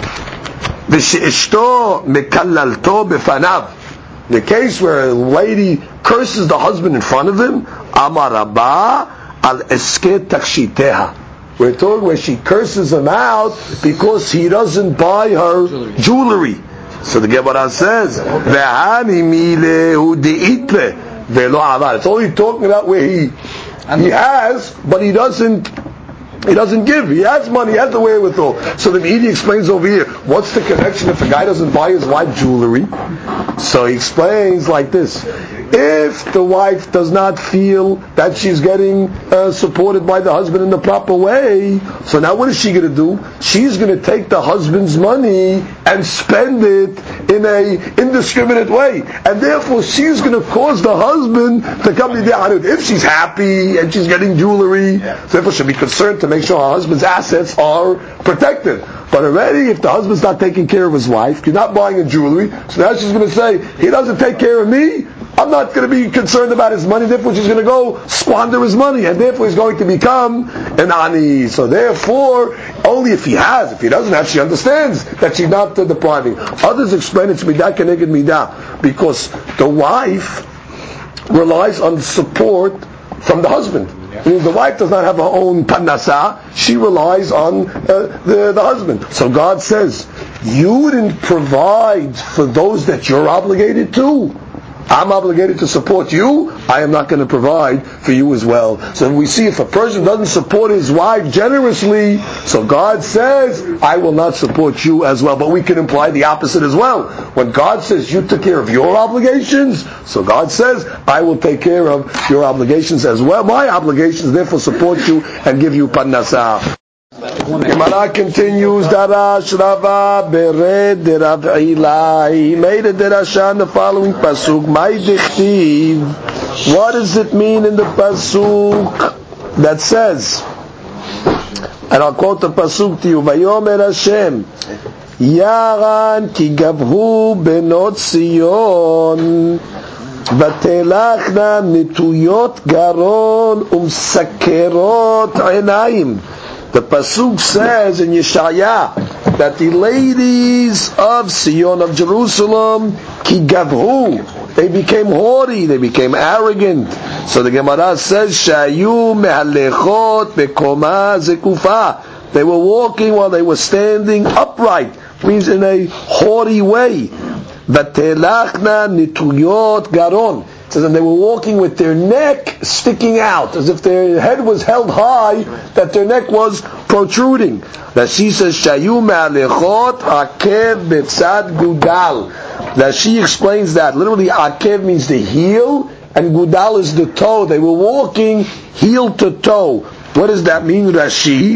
V'she'eshto mekallalto befanav. The case where a lady curses the husband in front of him, Amar Rabba al esket takshiteha. We're told where she curses him out because he doesn't buy her jewelry. jewelry. So the Gemara says, "V'hani milehu deitle ve'lo avar." It's only talking about where he he has, but he doesn't. He doesn't give. He has money. He has the wherewithal. So the Meidi explains over here, what's the connection if a guy doesn't buy his wife jewelry? So he explains like this. If the wife does not feel that she's getting uh, supported by the husband in the proper way, so now what is she going to do? She's going to take the husband's money and spend it in a indiscriminate way. And therefore she's going to cause the husband to come to the Harud. If she's happy and she's getting jewelry, so therefore she'll be concerned to make sure her husband's assets are protected. But already, if the husband's not taking care of his wife, he's not buying a jewelry, so now she's going to say, he doesn't take care of me, I'm not going to be concerned about his money, therefore she's going to go squander his money, and therefore he's going to become an ani. So therefore, only if he has, if he doesn't have, she understands that she's not uh, depriving. Others explain it's midah keneged midah, because the wife relies on support from the husband. Meaning the wife does not have her own parnasa, she relies on uh, the, the husband. So God says, you didn't provide for those that you're obligated to. I'm obligated to support you, I am not going to provide for you as well. So we see if a person doesn't support his wife generously, so God says, I will not support you as well. But we can imply the opposite as well. When God says you took care of your obligations, so God says, I will take care of your obligations as well. My obligations, therefore support you and give you parnasa. Gemara continues, Darash Rava Bered de Rav Ila. He made a derasha in the following pasuk. Mai dichtiv. What does it mean in the pasuk that says? And I'll quote the pasuk to you. Vayomer Hashem, Yaran ki gavhu benot Sion, vatelachna nituyot garon umsakerot einayim. The pasuk says in Yeshaya that the ladies of Sion, of Jerusalem, ki gavhu, they became haughty, they became arrogant. So the Gemara says, shayu mehalechot bekoma zekufa. They were walking while they were standing upright, means in a haughty way. Vatelachna nituyot garon. It says, and they were walking with their neck sticking out, as if their head was held high, that their neck was protruding. That she says, Shayu me'alechot akev betzad gudal. That she explains that. Literally, akev means the heel, and gudal is the toe. They were walking heel to toe. What does that mean, Rashi?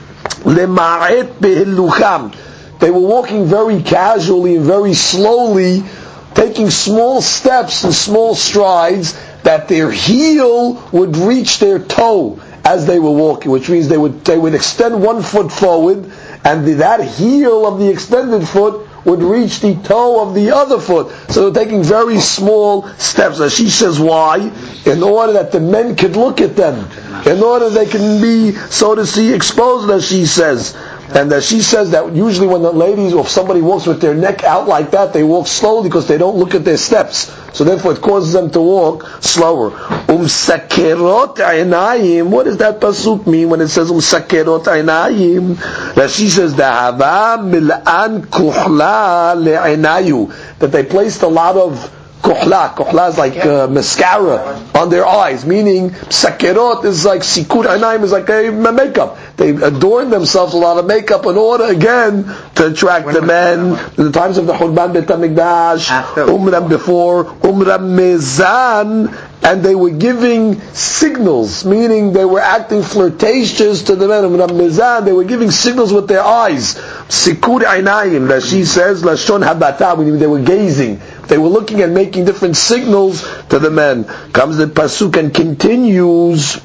Lema'et behilucham. They were walking very casually and very slowly, taking small steps and small strides, that their heel would reach their toe as they were walking, which means they would they would extend one foot forward, and the, that heel of the extended foot would reach the toe of the other foot. So they're taking very small steps. As she says, why? In order that the men could look at them, in order they can be, so to see, exposed, as she says. And uh, she says that usually when the ladies, or if somebody walks with their neck out like that, they walk slowly because they don't look at their steps. So therefore it causes them to walk slower. Umsakerot einayim. What does that pasuk mean when it says umsakerot einayim? That she says, Dahava mil'an kuhla le'einayu. That they placed a lot of kuhla. Kuhla is like uh, mascara on their eyes, meaning sakerot is like sikur einayim, is like a makeup. They adorn themselves with a lot of makeup in order, again, to attract the men. In the times of the Churban Beit HaMikdash, Umram before, Umram Mezan, and they were giving signals, meaning they were acting flirtatious to the men. Umram Mezan, they were giving signals with their eyes. Sikur Einayim, that she says, Lashon Habata, meaning they were gazing. They were looking and making different signals to the men. Comes the pasuk and continues,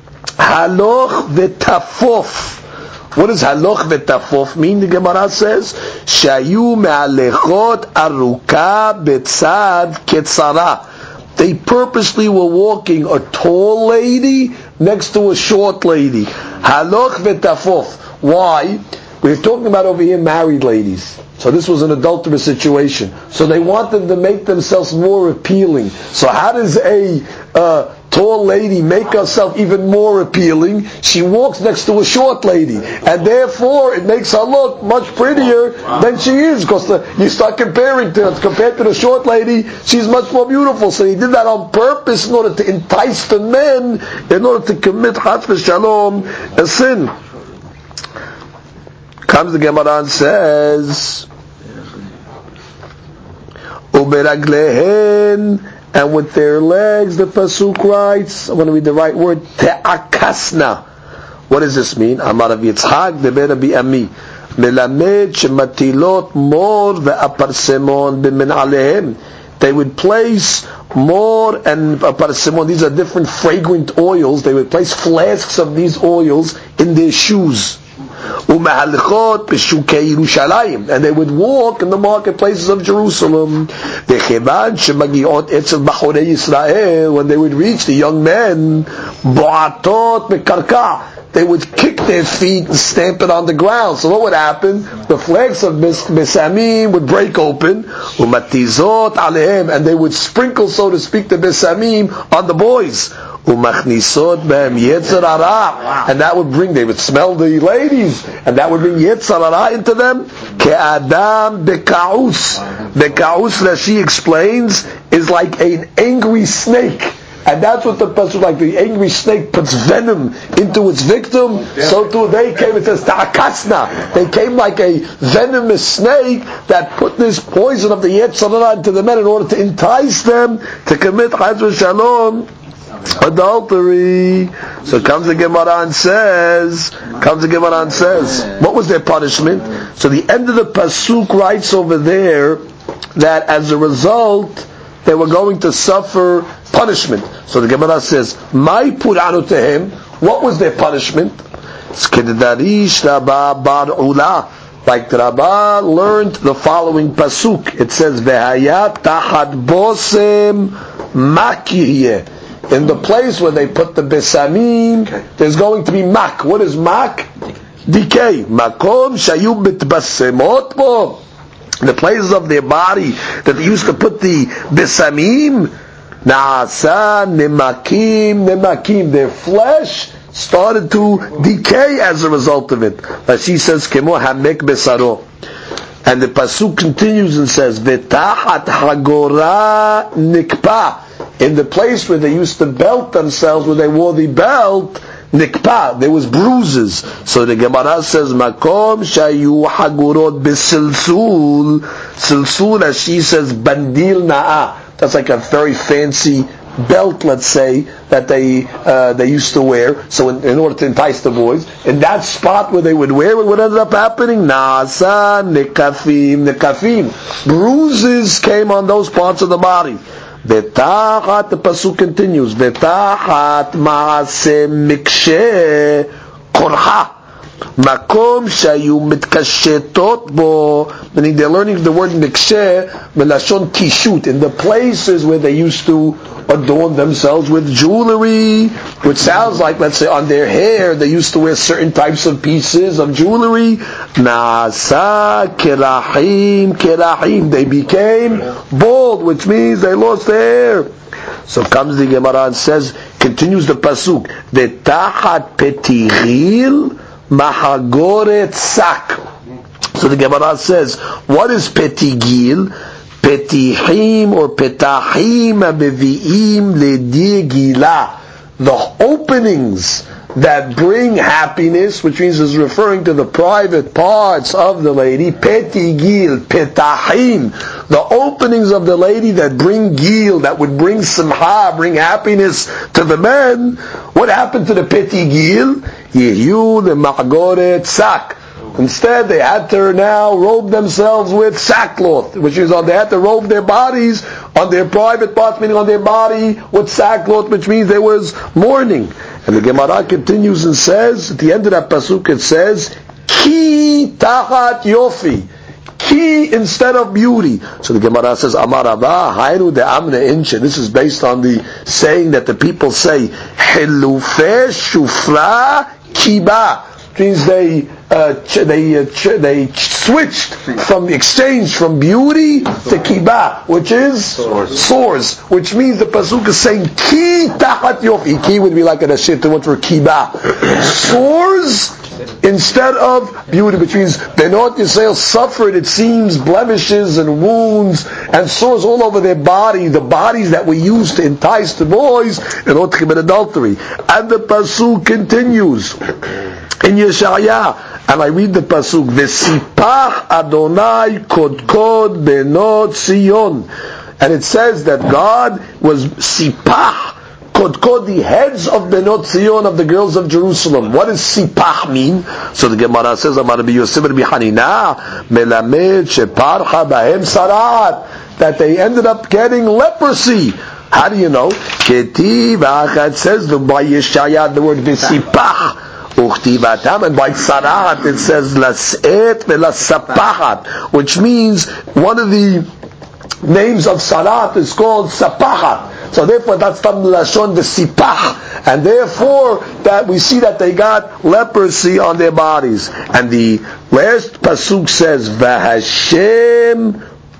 Haloch v'tafof. What does haloch v'tafof mean? The Gemara says, Shayu me'alechot aruka betzad ketzara. They purposely were walking a tall lady next to a short lady. Haloch v'tafof. Why? We're talking about over here married ladies. So this was an adulterous situation. So they wanted to make themselves more appealing. So how does a uh, tall lady make herself even more appealing? She walks next to a short lady, and therefore it makes her look much prettier than she is. Because the, you start comparing to compared to the short lady, she's much more beautiful. So he did that on purpose in order to entice the men, in order to commit chas v'shalom, a sin. Comes the Gemara and says, Uberaglehen, and with their legs, the pasuk writes, I'm going to read the right word, te'akasna. What does this mean? Amar Rav Yitzchak, deber Rabbi Ami, melamed shematilot mor ve'aparsemon b'men'alehem. They would place more and aparsemon, these are different fragrant oils, they would place flasks of these oils in their shoes. ומהלכות בשוקי ירושלים, and they would walk in the marketplaces of Jerusalem. וכיוון שמגיעות אצל בחורי ישראל, when they would reach the young men, בועטות בקרקע, they would kick their feet and stamp it on the ground. So what would happen? The flags of besamim would break open, umatizot alehem, and they would sprinkle, so to speak, the besamim on the boys. Umachnisot behem yetzer hara, and that would bring, they would smell the ladies, and that would bring yetzer hara into them. Ke'adam beka'us. Beka'us, Rashi explains, is like an angry snake. And that's what the pasuk, like the angry snake puts venom into its victim, so too they came, it says ta'akasna, they came like a venomous snake that put this poison of the yetzer hara into the men in order to entice them to commit chas v'shalom, adultery. So comes the Gemara and says, comes the Gemara and says, what was their punishment? So the end of the pasuk writes over there that as a result they were going to suffer punishment. So the Gemara says, "My puranu tehem." What was their punishment? Skedarish Rabba Bar Ula, like the Rabba learned the following pasuk. It says, "Vehayat tachad bosem makiyeh." In the place where they put the besamim, there's going to be mak. What is mak? Decay. Makom shayu bitbasemot bo. The places of their body that they used to put the besamim, na'asa nemakim nemakim, their flesh started to decay as a result of it. Like she says, kemo hamek besaro. And the pasuk continues and says, v'tachat hagora nikpa. In the place where they used to belt themselves, where they wore the belt, nikpa, there was bruises. So the Gemara says, makom shayu hagurot besilsul. Silsul, as she says, bandil na'a. That's like a very fancy belt, let's say, that they uh, they used to wear. So in, in order to entice the boys, in that spot where they would wear it, what ended up happening? Nasa nikafim nikafim. Bruises came on those parts of the body. V'tachat, the pasuk continues, v'tachat ma'aseh mikshe korcha, makom shayu mitkashetot bo, meaning they're learning the word mikshe melashon kishut, in the places where they used to adorn themselves with jewelry, which sounds like, let's say, on their hair they used to wear certain types of pieces of jewelry. Nasa kerahim kerahim, they became bald, which means they lost their hair. So comes the Gemara and says, continues the pasuk, v'tachat petiril mahagoret sak. So the Gemara says, what is petigil? Petihim or petahim abeviim ledigila, the openings that bring happiness, which means is referring to the private parts of the lady. Petigil, petahim, the openings of the lady that bring gil, that would bring simha, bring happiness to the men. What happened to the petigil? Yehu the ma'goret sak. Instead, they had to now robe themselves with sackcloth, which is they had to robe their bodies on their private parts, meaning on their body with sackcloth, which means there was mourning. And the Gemara continues and says, at the end of that pasuk, it says, "Ki tachat yofi." Ki instead of beauty. So the Gemara says, Amar Rava, Hayru de Amne Inche. This is based on the saying that the people say, Hilufeh shufra kiba. which means they uh, ch- they uh, ch- they switched from exchange from beauty to kiba, which is Sores. sores, which means the pasuk is saying ki tachat yofi. Ki would be like a nashit, the word for kiba. Sores instead of beauty, which means Benot Yisrael suffered, it seems, blemishes and wounds and sores all over their body, the bodies that we use to entice the boys in order to commit adultery. And the pasuk continues in Yeshaya, and I read the pasuk: V'sipach Adonai kodkod benot Zion, and it says that God was sipach. Kodkod, the heads of Benot Zion, of the girls of Jerusalem. What does Sipach mean? So the Gemara says, Amar Rabbi Yosef Rabbi Hanina, Melamed sheparcha bahem sarat, that they ended up getting leprosy. How do you know? Ketiv Achad says the by Yeshaya the word V'sipach. Uchtivatam, and by Sarat it says Las'et ve'lasapachat, which means one of the names of Sarat is called Sapachat. So therefore that's from Lashon V'sipach, and therefore that we see that they got leprosy on their bodies. And the last pasuk says V'Hashem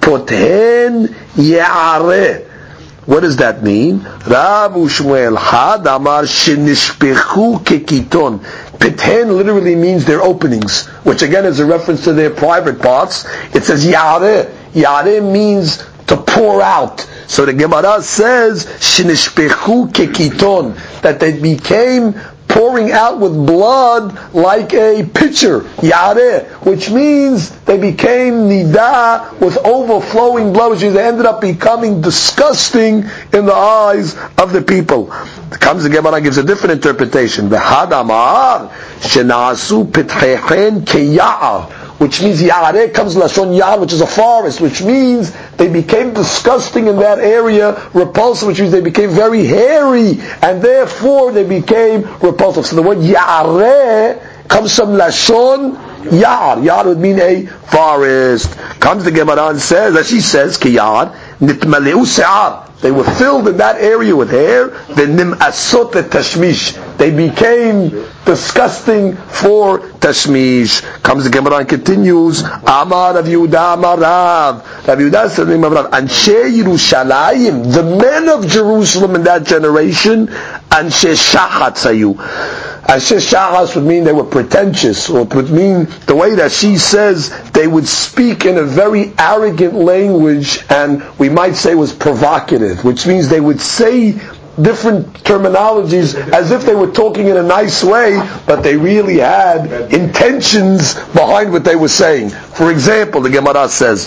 pothen ya'areh. What does that mean? Rav Ushmuel had amar shenishpechu kekiton. Peten literally means their openings, which again is a reference to their private parts. It says ya'areh. Ya'areh means to pour out. So the Gemara says shenishpechu kekiton, that they became pouring out with blood like a pitcher, yareh, which means they became nida, with overflowing blood, which means they ended up becoming disgusting in the eyes of the people. Comes the Gemara gives a different interpretation. V'had amar shenasu pitchechen keya'ar, which means yareh comes lashon yar, which is a forest, which means they became disgusting in that area, repulsive, which means they became very hairy, and therefore they became repulsive. So the word yareh comes from lashon yar. Yar would mean a forest. Comes the Gemara and says, as she says, ki yar nitmaleu se'ar. They were filled in that area with hair. V'nim asot tashmish. They became disgusting for tashmish. Comes the Gemara and continues. Amar Rav Yehuda Amar Rav. Rav Yehuda said the name of Rav. Anshe Yerushalayim, the men of Jerusalem in that generation, Anshe Shachatz hayu. Anshe Shachatz would mean they were pretentious, or it would mean the way that she says they would speak in a very arrogant language, and we might say was provocative, which means they would say different terminologies as if they were talking in a nice way, but they really had intentions behind what they were saying. For example, the Gemara says,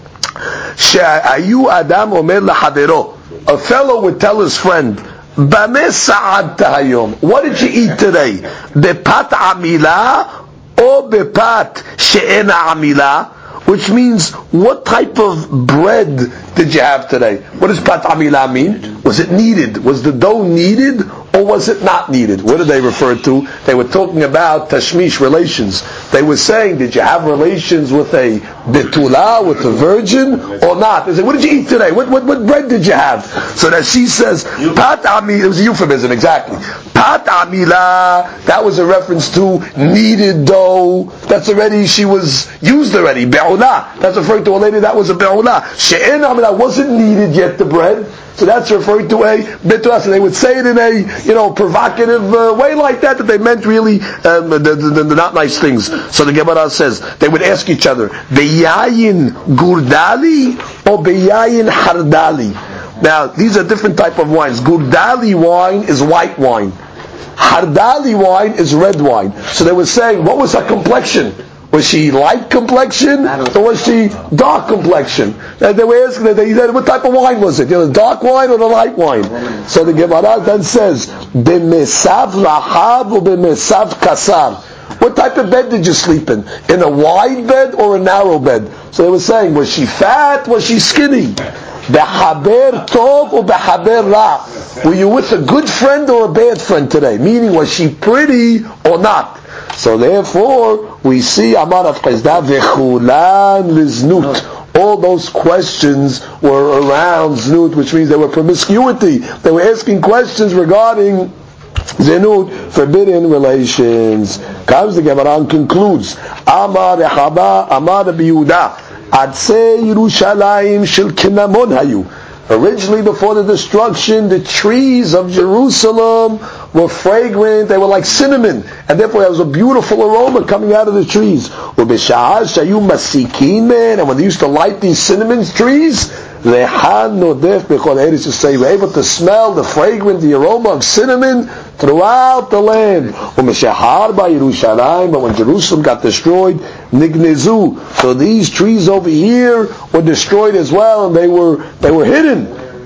"She'ayu Adam omer lahavero." A fellow would tell his friend, "Bameh sa'adta hayom." What did you eat today? Bepat amila or bepat she'ena amila? Which means, what type of bread did you have today? What does pat amila mean? Was it kneaded? Was the dough kneaded, or was it not kneaded? What did they refer to? They were talking about tashmish, relations. They were saying, did you have relations with a betula, with a virgin, or not? They said, what did you eat today? What, what, what bread did you have? So that she says, pat amila, it was a euphemism, exactly. Pat amila, that was a reference to kneaded dough. That's already, she was used already. Be'ula, that's referring to a lady that was a be'ula. She'en amila, wasn't kneaded yet, the bread. So that's referring to a betula. So they would say it in a, you know, provocative uh, way like that, that they meant really um, the, the, the, the not nice things. So the Gemara says, they would ask each other, Beyayin gurdali or beyayin hardali? Now, these are different type of wines. Gurdali wine is white wine. Hardali wine is red wine. So they were saying, what was her complexion? Was she light complexion or was she dark complexion? And they were asking, they said, what type of wine was it? You know, the dark wine or the light wine? So the Gemara then says, B'mesav lahab or b'mesav kasar. What type of bed did you sleep in? In a wide bed or a narrow bed? So they were saying, was she fat? Was she skinny? Behaber tov or behaber ra? Were you with a good friend or a bad friend today? Meaning, was she pretty or not? So therefore, we see Amar Rav Chizda v'chulan liznut. All those questions were around znut, which means they were promiscuity. They were asking questions regarding Zenut, forbidden relations. Comes the Gemara and concludes, Amar Rechaba, Amar Biyuda, Atzei Yerushalayim Shel Kinamon Hayu. Originally, before the destruction, the trees of Jerusalem were fragrant. They were like cinnamon, and therefore there was a beautiful aroma coming out of the trees. And when they used to light these cinnamon trees, they were able to smell the fragrance, the aroma of cinnamon throughout the land. But when Jerusalem got destroyed, nignezu. So these trees over here were destroyed as well, and they were they were hidden.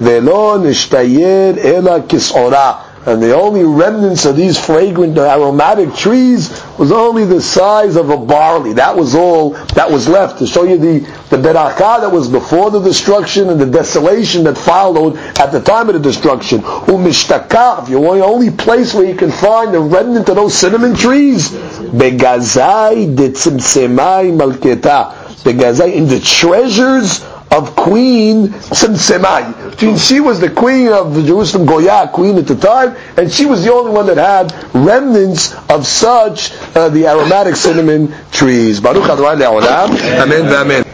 And the only remnants of these fragrant, aromatic trees was only the size of a barley. That was all that was left, to show you the, the berakah that was before the destruction and the desolation that followed at the time of the destruction. U'mishtakav, the only place where you can find the remnant of those cinnamon trees, begazai de tzimtzemai malketa, begazai, in the treasures of Queen Tzimtzemai. She was the queen of the Jerusalem Goya, queen at the time, and she was the only one that had remnants of such uh, the aromatic cinnamon trees. Baruch Adonai le'olam. Amen v'amen.